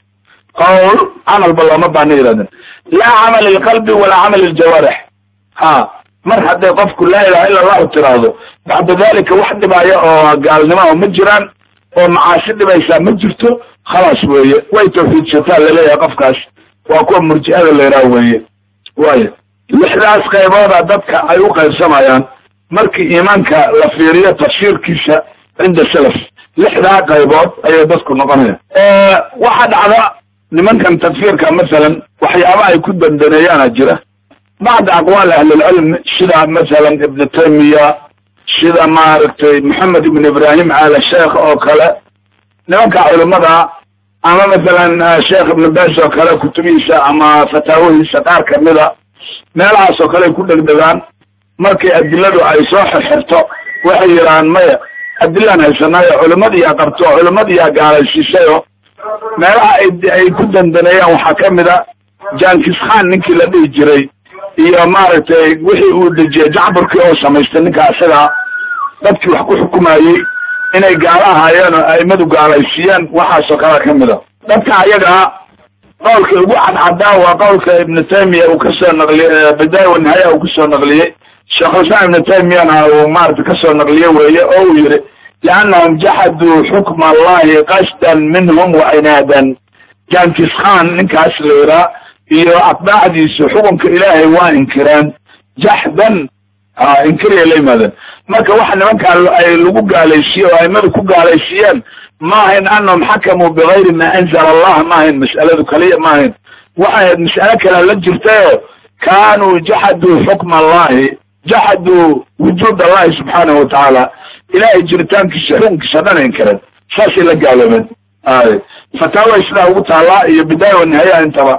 قول عمل بالله مطمع هنا لا عمل القلب ولا عمل الجوارح. ها مرحب يقف لا إله إلا الله اعتراضه. بعد ذلك واحد ما قال نماه مجران ومعاشد ما يسام مجرته خلاص ويه ويتوفيد شتال اللي يقف كاش وأكون مرجئة اللي يراويه ويه الإحداث قيبادة ضدك أيوقع السمايان مركي إيمانك لفيرية تشير كيشة عند السلف الإحداث قيباد أي ضدك النقمية أه واحد على لمن كان تدفير كان مثلا وحيابا يكون بندنيانا جرة بعد أقوال أهل العلم شدا مثلا ابن تيمية شدا ماركتي محمد بن إبراهيم على الشيخ أو كلا نوكا علماء أما مثلا شيخ ابن باز أو كلا كتبيسة أما فتاوه ستار كاملة ميلعاس أو كلا يكون لقدان مركي أدلة أي صاح حرطة وحيران ميا أدلة هيسانايا علماء يا قرطو علماء يا قال الشيشيو ميلعا يكون دندنيا وحكام ذا جان كسخان نكي لدي جري iyo maaragtay wixii uu dhijay jacbarkii oo samaystay ninka asaga dadkii wax ku xukumayay inay gaal ahaayeen oo ay madu gaalaysiiyaan waxa soo kala kamida dadka ayaga qowlka ugu cadcada waa qowlka ibn Taymiyyah uu ka soo naqliyay bidaaya wa nihaaya uu ka soo naqliyay Sheikh Islam ibn Taymiyyah uu maaragtay ka soo naqliyay weeye oo uu yiri لأنهم جحدوا حكم الله قصدا منهم وعنادا كان كسخان ninka asleera iyo atbaacdiisu xukunka ilaahay waa inkiraan jahdan ah inkiriya leeyahay marka waxa nimanka ay lagu gaalaysiyo ay mad ku gaalaysiiyaan ma ahayn annahum hakamu bighayri ma anzala Allah ma ahayn mas'aladu kaliya ma ahayn waxa mas'ala kale la jirtay kaanu jahadu hukm Allah jahadu wujud Allah subhanahu wa ta'ala ilaahay jiritaankiisa xukunkiisa dhan inkiran saasi la gaalaman ay fatawa isla ugu taala iyo bidaaya wa nihaaya intaba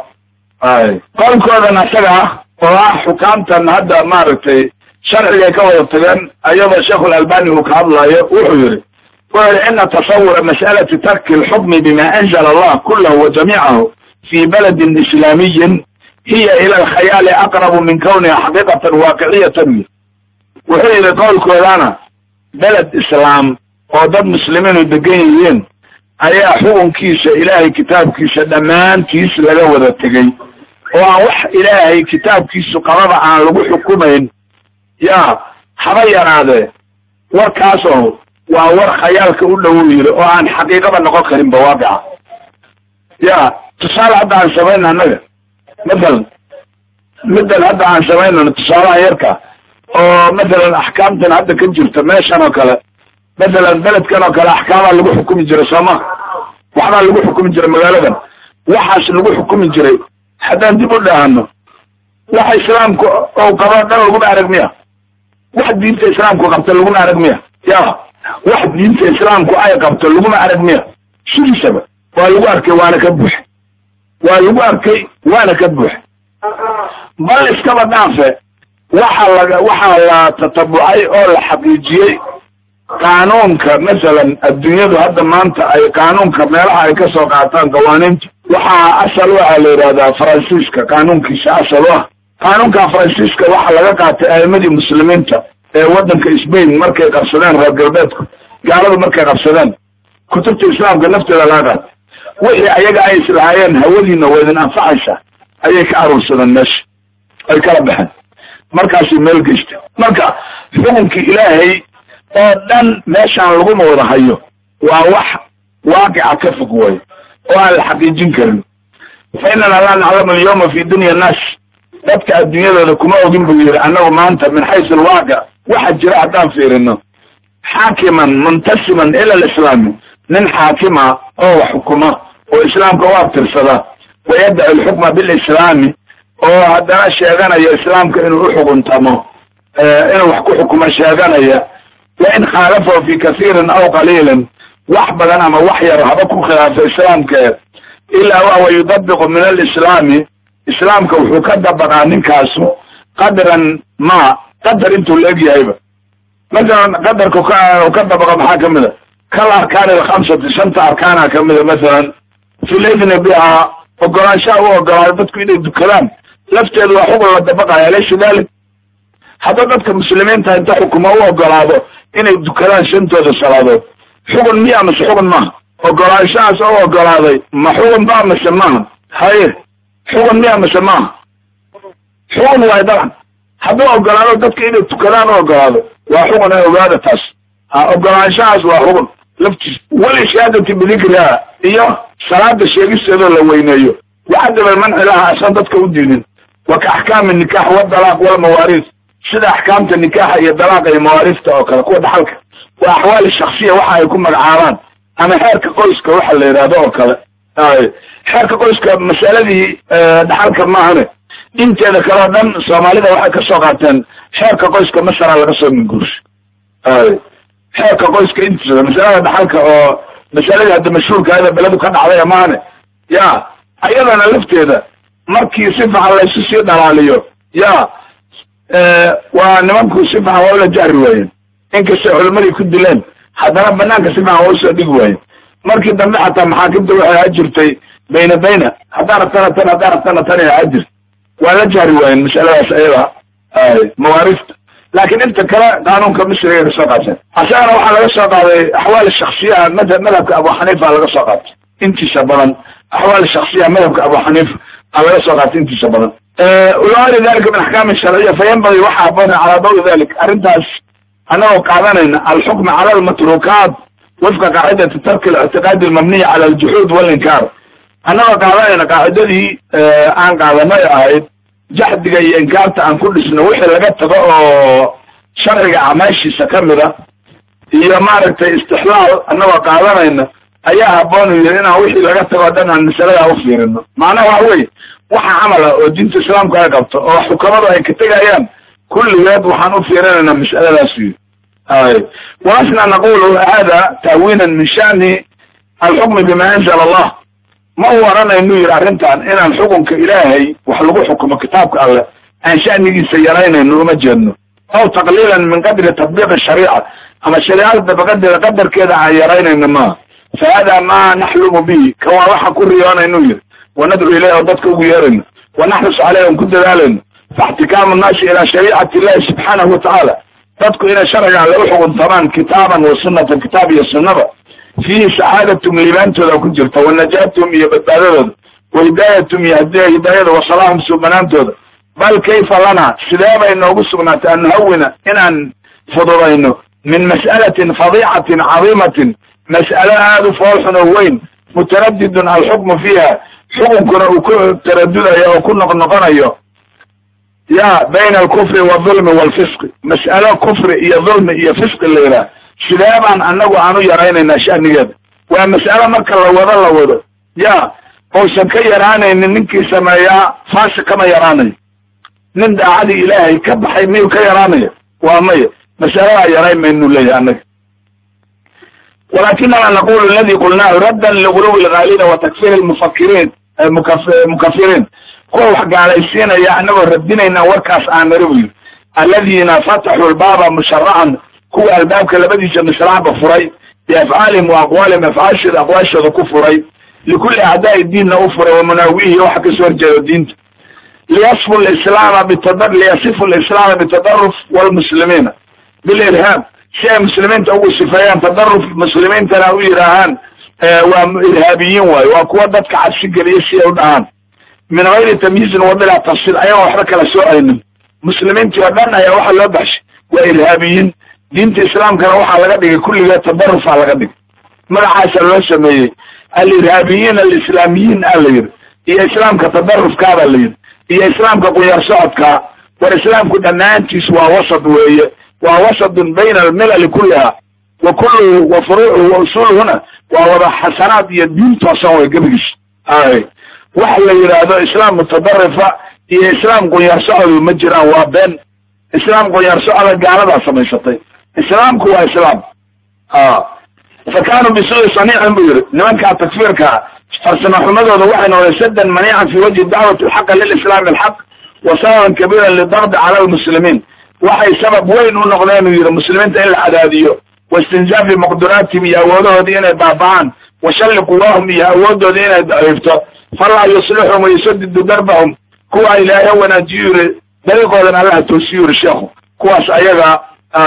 ay qolkoodan asaga oo xukaamtan hadda maaragtay sharciga ka wada tagan ayada Sheikh Al-Albani uu ka hadlayo wuxuu yiri qol inna tasawwur mas'alati tark al-hukm bima anzala Allah kullahu wa jami'ahu fi balad islami hiya ila al-khayal aqrab min kawniha haqiqatan waqi'iyatan wuxuu yiri qolkoodana balad islam oo dad muslimiin degan yihiin ayaa xukunkiisa ilaahay kitaabkiisa dhamaantiis laga wada tagay oo aan wax ilaahay kitaabkiisu qabada aan lagu xukumayn ya haba yaraade warkaas oo waa war khayaalka u dhow yiri oo aan xaqiiqada noqon karin bawaaqica ya tusaale hadda aan sameeyna anaga مثلا مثل hadda aan sameeyno tusaale yarka oo مثلا ahkaamtan hadda ka jirta meeshan oo kale مثلا beledkan oo kale ahkaama lagu xukumi jiray Soomaa waxa lagu xukumi jiray magaaladan waxaas lagu xukumi jiray haddaan dib u dhaahno waxa islaamku oo qaba dhan lagu aragmiya wax diinta islaamku qabta lagu aragmiya ya wax diinta islaamku ay qabta lagu aragmiya sidii sabab waa lagu arkay waana ka buux waa lagu arkay waana ka buux bal iskaba dhaafe waxa laga waxa la tatabucay oo la xaqiijiyay qaanuunka مثلا adduunyadu hadda maanta ay qaanuunka meelaha ay ka soo qaataan qawaaniinta waxa asal waxa la yiraahdaa Faransiiska qaanuunkiisa asal ah qaanuunka Faransiiska waxa laga qaatay aymadii muslimiinta ee wadanka Spain markay qabsadeen reer galbeedku gaaladu markay qabsadeen kutubta islaamka nafteeda laga qaatay wixii ayaga ay islaayeen hawadiina weedan anfacaysa ayay ka arursadeen meesha ay kala baxeen markaas meel geystay marka xukunka ilaahay oo dhan meeshaan lagu wada hayo waa wax waaqica ka fog way oo aan la xaqiijin karin فإننا لا نعلم اليوم في دنيا الناس dadka adduunyada kuma ogin buu yiri anagu maanta min hayth alwaaqic waxa jira hadaan fiirino xaakiman muntasiman ila al-islam nin xaakima oo xukuma oo islaamka waa tirsada wayada al-hukma bil-islam oo hadana sheeganaya islaamka inuu u xukuntamo ee inuu wax ku xukuma sheeganaya وإن خالفه في كثير أو قليل وحبا أما وحير هبكو خلاف إسلامك إلا وهو يطبق من الإسلام إسلامك وحكدبق عن كاسو قدرا ما قدر انتو الأجي هيبا مثلا قدرك وكدبق محاكم ده كالأركان الخمسة شنطة أركانها كمذا مثلا في الإذن بها وقران شاء وقران بدكم إليه الكلام لفتة الوحوق والدبقى ليش ذلك حضرتك المسلمين تنتحكم هو وقرانه إنه الكلام شنطة الصلاة حقن مياه مش حقن ما وقران شاء سوى وقرانه ما حقن بقى مسماها هاي حقن مياه مسماها حقن وايضا حضر وقرانه بدك إليه الكلام وقرانه وحقن أولاد تاس وقران شاء وحقن لفتش ولا شهادة بذكرها هي صلاة الشيخ السيدة لوينيه وعدم المنع لها عشان تتكودين وكأحكام النكاح والطلاق والمواريث سيدة أحكام النكاح هي الطلاق هي مواريث توكل قوة حلقة وأحوال الشخصية وحا يكون مقعاران أما حركة قوسك وحا اللي يرادوه وكذا حركة قوسك مسألة دي دحلك ما هنا انت إذا كرادن صوماليدا وحا كسوقاتين حركة قوسك مثلا لقصر من قرش حركة قوسك انت مسألة دحلك مسألة هذا مشهور كهذا بلده كان عليها معنا يا أيضا أنا لفت هذا مركي صفة على يسوسي دار عليه يا اه ونمكو صفة على جاري وين إنك العلماء يكون دلين حتى ربنا كصفة على صديق وين مركي دم حتى محاكم تروح أجرتي بين بين حتى رتنا تنا تنا تنا تنا أجر ولا جاري وين مسألة أسئلة اه موارث لكن انت كلا قانون كمصري رساقات عشان اروح على رساقات على احوال الشخصية مذهب ابو حنيفة على رساقات انت شبرا احوال الشخصية مذهب ابو حنيفة على رساقات انت شبرا أه ولغير ذلك من احكام الشرعية فينبغي وحى بنا على ضوء ذلك ارنتاس انا وقعدنا الحكم على المتروكات وفق قاعدة ترك الاعتقاد المبنية على الجحود والانكار انا وقعدنا قاعدة دي أه ان قاعدنا يعيد جحدك iyo inkaarta aan ku dhisno wixii laga tago oo sharciga amaashiisa kamida iyo maaragtay istihlaal annaga qaadanayna ayaa haboon inaan wixii laga tago dhan aan misalada u fiirino macnaha waxa weey waxa amal oo diinta islaamka ay qabto oo xukuumadu ay ka tagayaan kulligeed waxaan u fiirinaynaa misaladaas ay waasna naqulu hada ta'winan min shani al-hukm bima anzala Allah ما هو رانا انه يرارنتان ان الحكم كإلهي وحلقوا حكم كتابك الله ان شأن يجي سيارين انه مجنه او تقليلا من قدر تطبيق الشريعة اما الشريعة بقدر قدر كده عيارين انما فهذا ما نحلم به كواضح كل ريانا انه ير وندعو اليه وضدك ويرن ونحرص عليهم كل ذلك فاحتكام الناس الى شريعة الله سبحانه وتعالى تدكو الى شرع على حكم طبعا كتابا وسنة الكتاب يسنبا فيه سعادتهم لمنتو لو كنت جرت والنجاتهم يبدالهم وهدايتهم يهديه هدايه وصلاهم سبنانتو بل كيف لنا سلابا انه قصنا ان نهونا ان ان فضلينه من مسألة فظيعة عظيمة مسألة هذا فوح نوين متردد الحكم فيها حكم كنا تردد يا وكنا قنقنا يا يا بين الكفر والظلم والفسق مسألة كفر يا ظلم يا فسق الليلة سلابا أنه عنو يرين شأن يد ومسألة مكة لو وضع لو وضع يا هو سنكي يراني إن ننكي سمايا فاسق كما يراني نندى عدي إلهي كبحي ميو كي يراني وامي مسألة يرين منه ليه عنك ولكننا نقول الذي قلناه ردا لغلو الغالين وتكفير المفكرين المكفرين قولوا حق على السينة يا أنه ردنا إنه وركاس عن ربي الذين فتحوا الباب مشرعا هو الباب كلابديش مشرع بفري بأفعالهم وأقوالهم أفعاش الأقواش كفري لكل أعداء الدين أفر ومناويه وحكي سورجة الدين ليصفوا الإسلام بالتدرف ليصفوا الإسلام بالتدرف والمسلمين بالإرهاب شيء مسلمين تقول سفيان تدرف مسلمين تناوي رهان اه وإرهابيين وأقوادتك على السجل يسير ودهان من غير تمييز وبلا تفصيل أيها وحركة لسوء مسلمين تودانا يا واحد لبحش وإرهابيين دينت الإسلام كان روح على قدك كل ذات تدرف على قدك ما عاش الوسمي الإرهابيين الإسلاميين قالوا هي إسلام كتدرف كابلين هي إسلام كقيار صعدك والإسلام كنا نانتس ووسط وهي ووسط بين الملل كلها وكل وفروعه وأصوله هنا ووضع حسنات الدين تصوي قبلش آي وحلا يرى إسلام متدرفة هي إسلام قيار صعد المجرى وبين إسلام قيار صعد قالوا سميشتي إسلام هو إسلام آه فكانوا بسوء صنيع بير نمان كان تكفير كا فسمح محمد وضوحنا ويسدا منيعا في وجه الدعوة الحق للإسلام الحق وسببا كبيرا للضرب على المسلمين وحي سبب وين ونغلان يرى المسلمين تقل الحدادية واستنزاف مقدراتهم يأودوا دين بابان وشل قواهم يأودوا دين ضعيفته فالله يصلحهم ويسدد دربهم كوا إلى يوم جير طريقه لنا الله تسير الشيخ كوا سأيغا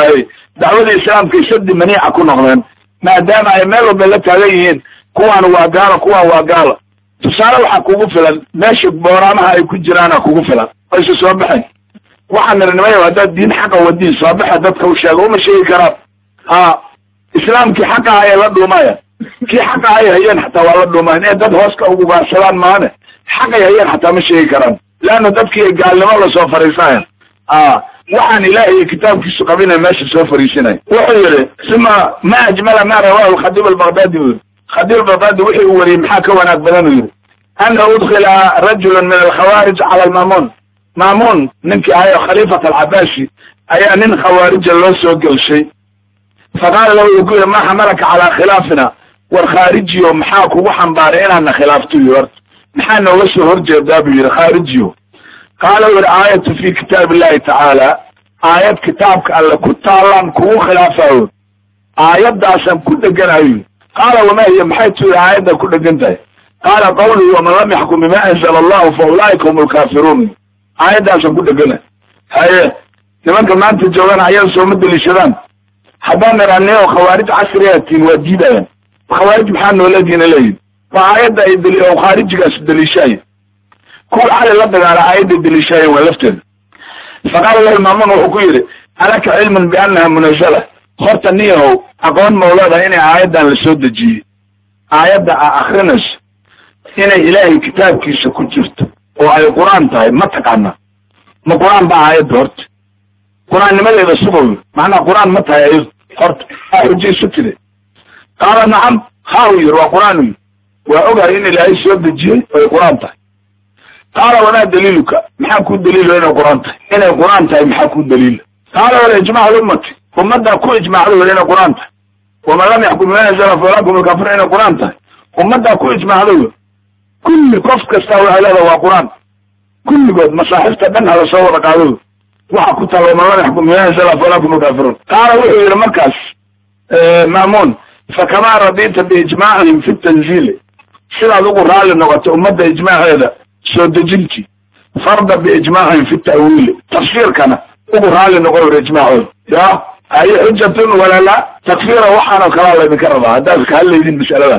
دعوة الإسلام في سد منيعة كنا ما دام يمالوا بلت عليهن كوا وقال كوا وقال تصاروا حكوكو فلان ماشي بورامها يكون جرانا كوكو فلان ويسو صباحي waxaan nirnimay wada diin xaqa wadii saabaxa dadka u sheego ma sheegi karaan ha islaamki xaqa ay la dhuumaya ki xaqa ay hayeen xataa waa la dhuumaan dad hooska ugu gaarsadaan maana xaqa ay hayeen xataa ma sheegi karaan laana dadkii gaalnimo la soo fariisayeen ah waxaan ilaahay kitaabkiisu qabina meesha soo fariisinay wuxuu yiri sima ma ajmala ma rawaa al-khadib al-baghdadi khadib al-baghdadi wuxuu wari maxaa ka wanaag badan yiri anna udkhila rajul min al-khawarij ala al-mamun مامون ننكي هاي خليفة العباسي اي انين خوارج الله سوق الشيء فقال له يقول ما حملك على خلافنا والخارجي ومحاك وحن بارئين ان خلافته يورد محانا وسه هرجة دابي خارجيو قالوا الآية في كتاب الله تعالى آيات كتابك ألا كتالا كو خلافه آيات داسم كل جنايو قال وما هي محيط الآيات دا كل جنايو قال قوله ومن لم يحكم بما أنزل الله فأولئك هم الكافرون آيات داسم كل جنايو هاي لمن كمان تجوان عيال سومد الشيطان حبان رانيو خوارج عصريات وديدا خوارج محان ولدين لين فآيات دا يدلي أو خارج قاس دليشاي كل على لبد على آيات دليشاي ولفتن فقال له المامون وحكيري ألك علم بأنها منزلة خرط النية أقول مولادا إني آيات دا لسود جي آيات دا أخرنس إني إلهي كتاب كيسا كجرت وعلى القرآن تاي ما تقعنا ما قرآن بقى آيات دورت قرآن نمالي بسبب معنى قرآن ما تاي خرط أحجي ستري قال نعم خاوير وقرآن وأقر إني إلهي سود جي والقرآن تاي قال ولا دليلك محاكو الدليل هنا القرآن تاي هنا القرآن تاي محاكو الدليل قال ولا إجماع الأمة ومدى كو إجماع له هنا القرآن تاي وما لم يحكم بما أنزل فولاكم الكافرين هنا القرآن تاي ومدى كو إجماع له كل كفك استوى على هذا القرآن كل قد مصاحفة بنها لصورك عليه وحكوت وما لم يحكم بما أنزل فولاكم الكافرين قال وحي إلى مركز آه مامون فكما رضيت بإجماعهم في التنزيل سيلا ذو قرآن لنغة ومدى إجماع هذا سودجنتي فرض بإجماعهم في التأويل تفسير كان وقرآن لنغة إجماعهم يا أي حجة ولا لا تكفير وحنا كلام اللي بكررها هذاك هل يدين مسألة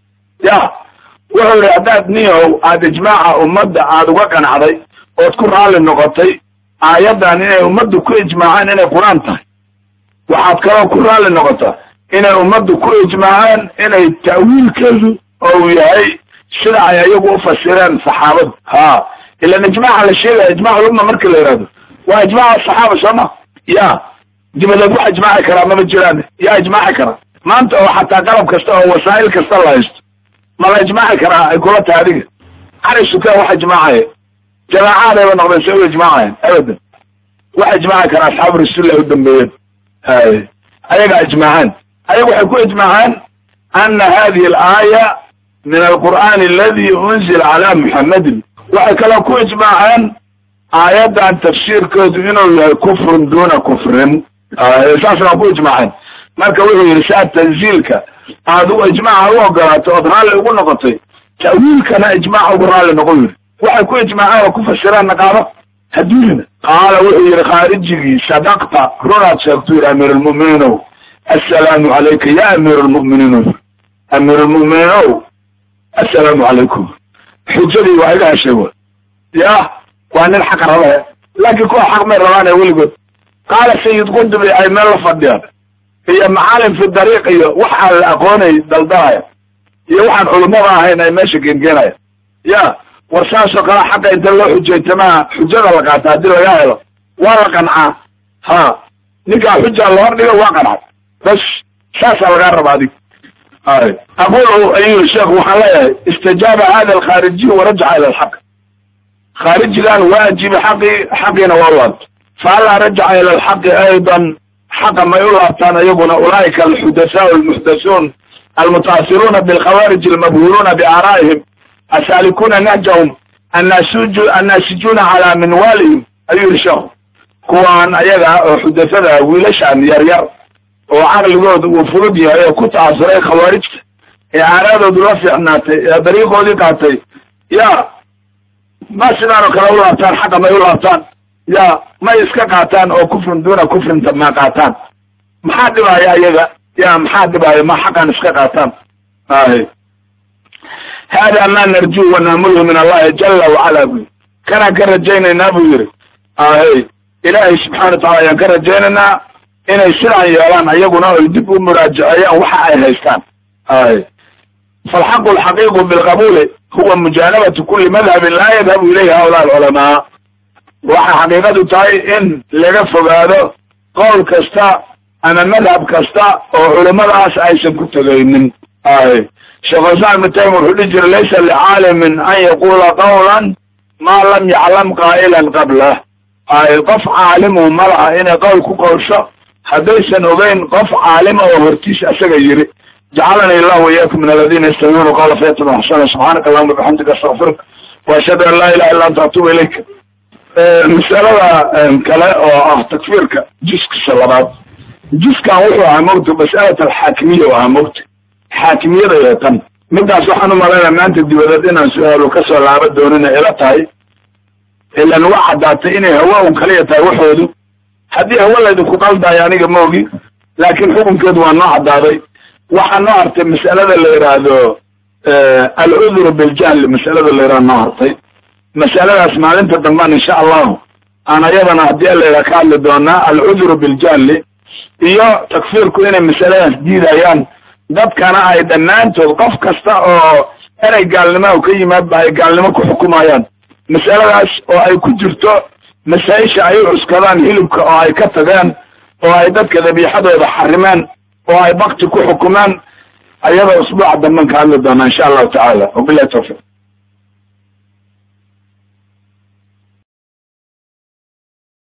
يا وهو أداة نيو عاد إجماع أمد عاد وكان عضي وتكون على النقطي آيات أن أمد كل إجماعان إن القرآن تاي وعاد كلام كل على النقطة إن أمد كل إجماعان إن التأويل كذا أو يهي شرع يجوا فسران صحابة ها إلا نجمع على الشيء إجماع الأمة مركز الإرادة وإجماع الصحابة سما يا دي بدأ إجماع كرام من الجيران يا إجماع كرام ما أنت حتى قلب كسته وسائل كسته الله يست ما لا إجماع كرام يقول تاريخ على السكان واحد جماعة جماعة لا نقدر نسوي إجماع أبدا واحد جماعة كرام أصحاب الرسول قدام بيت هاي أيها إجماعان أيها يكون إجماعان أن هذه الآية من القرآن الذي أنزل على محمد وحكى كو إجماعان آيات عن تفسير كذبينه كفر دون كفر أساسا كو إجماعان مالك وحي رسالة تنزيلك هذا إجماع هو قرأت وأضرار يقول نقطي تأويلك أنا إجماع وقرار لنقول وحي كو إجماعان وكو فسران نقارة هدولنا قال وحي خارجي صدقت رونات سيكتور أمير المؤمنين السلام عليك يا أمير المؤمنين أمير المؤمنين السلام عليكم حجري وإلها شوى يا وأنا الحق رضا لكن كل حق من رضانا يقول قال سيد قندبي أي مال الفضيان هي معالم في الطريق هي وحى الأقواني دلدايا هي وحى العلماء هنا ماشي كنجينا يا ورساسة قال حتى انت الله حجة انتما حجة لك تعديل يا إله ولا قنعة ها نقع حجة الله نقع وقنعة بس ساسة الغرب هذه أقول أيها الشيخ وحلايا استجاب هذا الخارجي ورجع إلى الحق خارجي الآن واجب حقي حقنا والله فهلا رجع إلى الحق أيضا حق ما يقول كان يبنى أولئك الحدثاء المحدثون المتأثرون بالخوارج المبهورون بآرائهم السالكون نهجهم الناسجون على منوالهم أيها الشيخ كوان أيها حدثاء ولشان يرير oo caqligooda uu fudud yahay oo ku taasuray khawaarijta ee aaraadoodu la fiicnaatay ee dariiqoodii qaatay ya ma sidaanoo kale u laabtaan xaqa may u laabtaan ya may iska qaataan oo kufrin duuna kufrinta ma qaataan maxaa dhibaya iyaga ya maxaa dhibaya ma xaqan iska qaataan ay hada ma narju wa namulu min allahi jalla wa ala bi kana ka rajaynayna buu yiri ay ilaahay subhanahu wa ta'ala ka rajaynayna inay sidaan yeelaan ayaguna ay dib u muraajacayaan waxa ay haystaan ay فالحق الحقيق بالقبول هو مجانبة كل مذهب لا يذهب إليه هؤلاء العلماء وحقيقته تاي إن لغفق هذا قول كستا أنا مذهب كستا وعلماء أس أيسا كنت غيرين آي شيخ الإسلام ابن تيمية الحجر ليس لعالم أن يقول قولا ما لم يعلم قائلا قبله آي قف عالمه مرأة إن قول كوكوشا حديثا وبين قف عالمه وهرتيش أسغيري جعلني الله وإياكم من الذين يستمعون قال فيتبعون أحسنه سبحانك اللهم وبحمدك أستغفرك وأشهد أن لا إله إلا أنت أتوب إليك. مسألة كلا أو تكفيرك جسك الصلوات جسك هو عمرت مسألة الحاكمية وعمرت حاكمية يتم مدى سبحانه وتعالى ما أنت دولتنا سؤال وكسر العبد دوننا إلى تاي إلا نوعد داتيني هو وكلية وحوده هذه هو الذي قال دا يعني موجي لكن حكم كده والنوع داري waxaan noo hartay mas'alada la yiraahdo al-udhr bil jahl mas'alada la yiraahdo noo hartay mas'aladaas maalinta dambe insha Allah ana yadana hadii la yiraahdo ka hadli doonaa al-udhr bil jahl iyo takfiirku inay mas'aladaas diidayaan dadkana ay dhanaantood qof kasta oo inay gaalnimo ka yimaad ay gaalnimo ku xukumayaan mas'aladaas oo ay ku jirto masaa'isha ay cuskadaan hilibka oo ay ka tagaan oo ay dadka dabiixadooda xarimaan oo ay waqti ku xukumaan ayada usbuuc damban ka hadli doona insha Allah ta'ala wabillahi tawfiq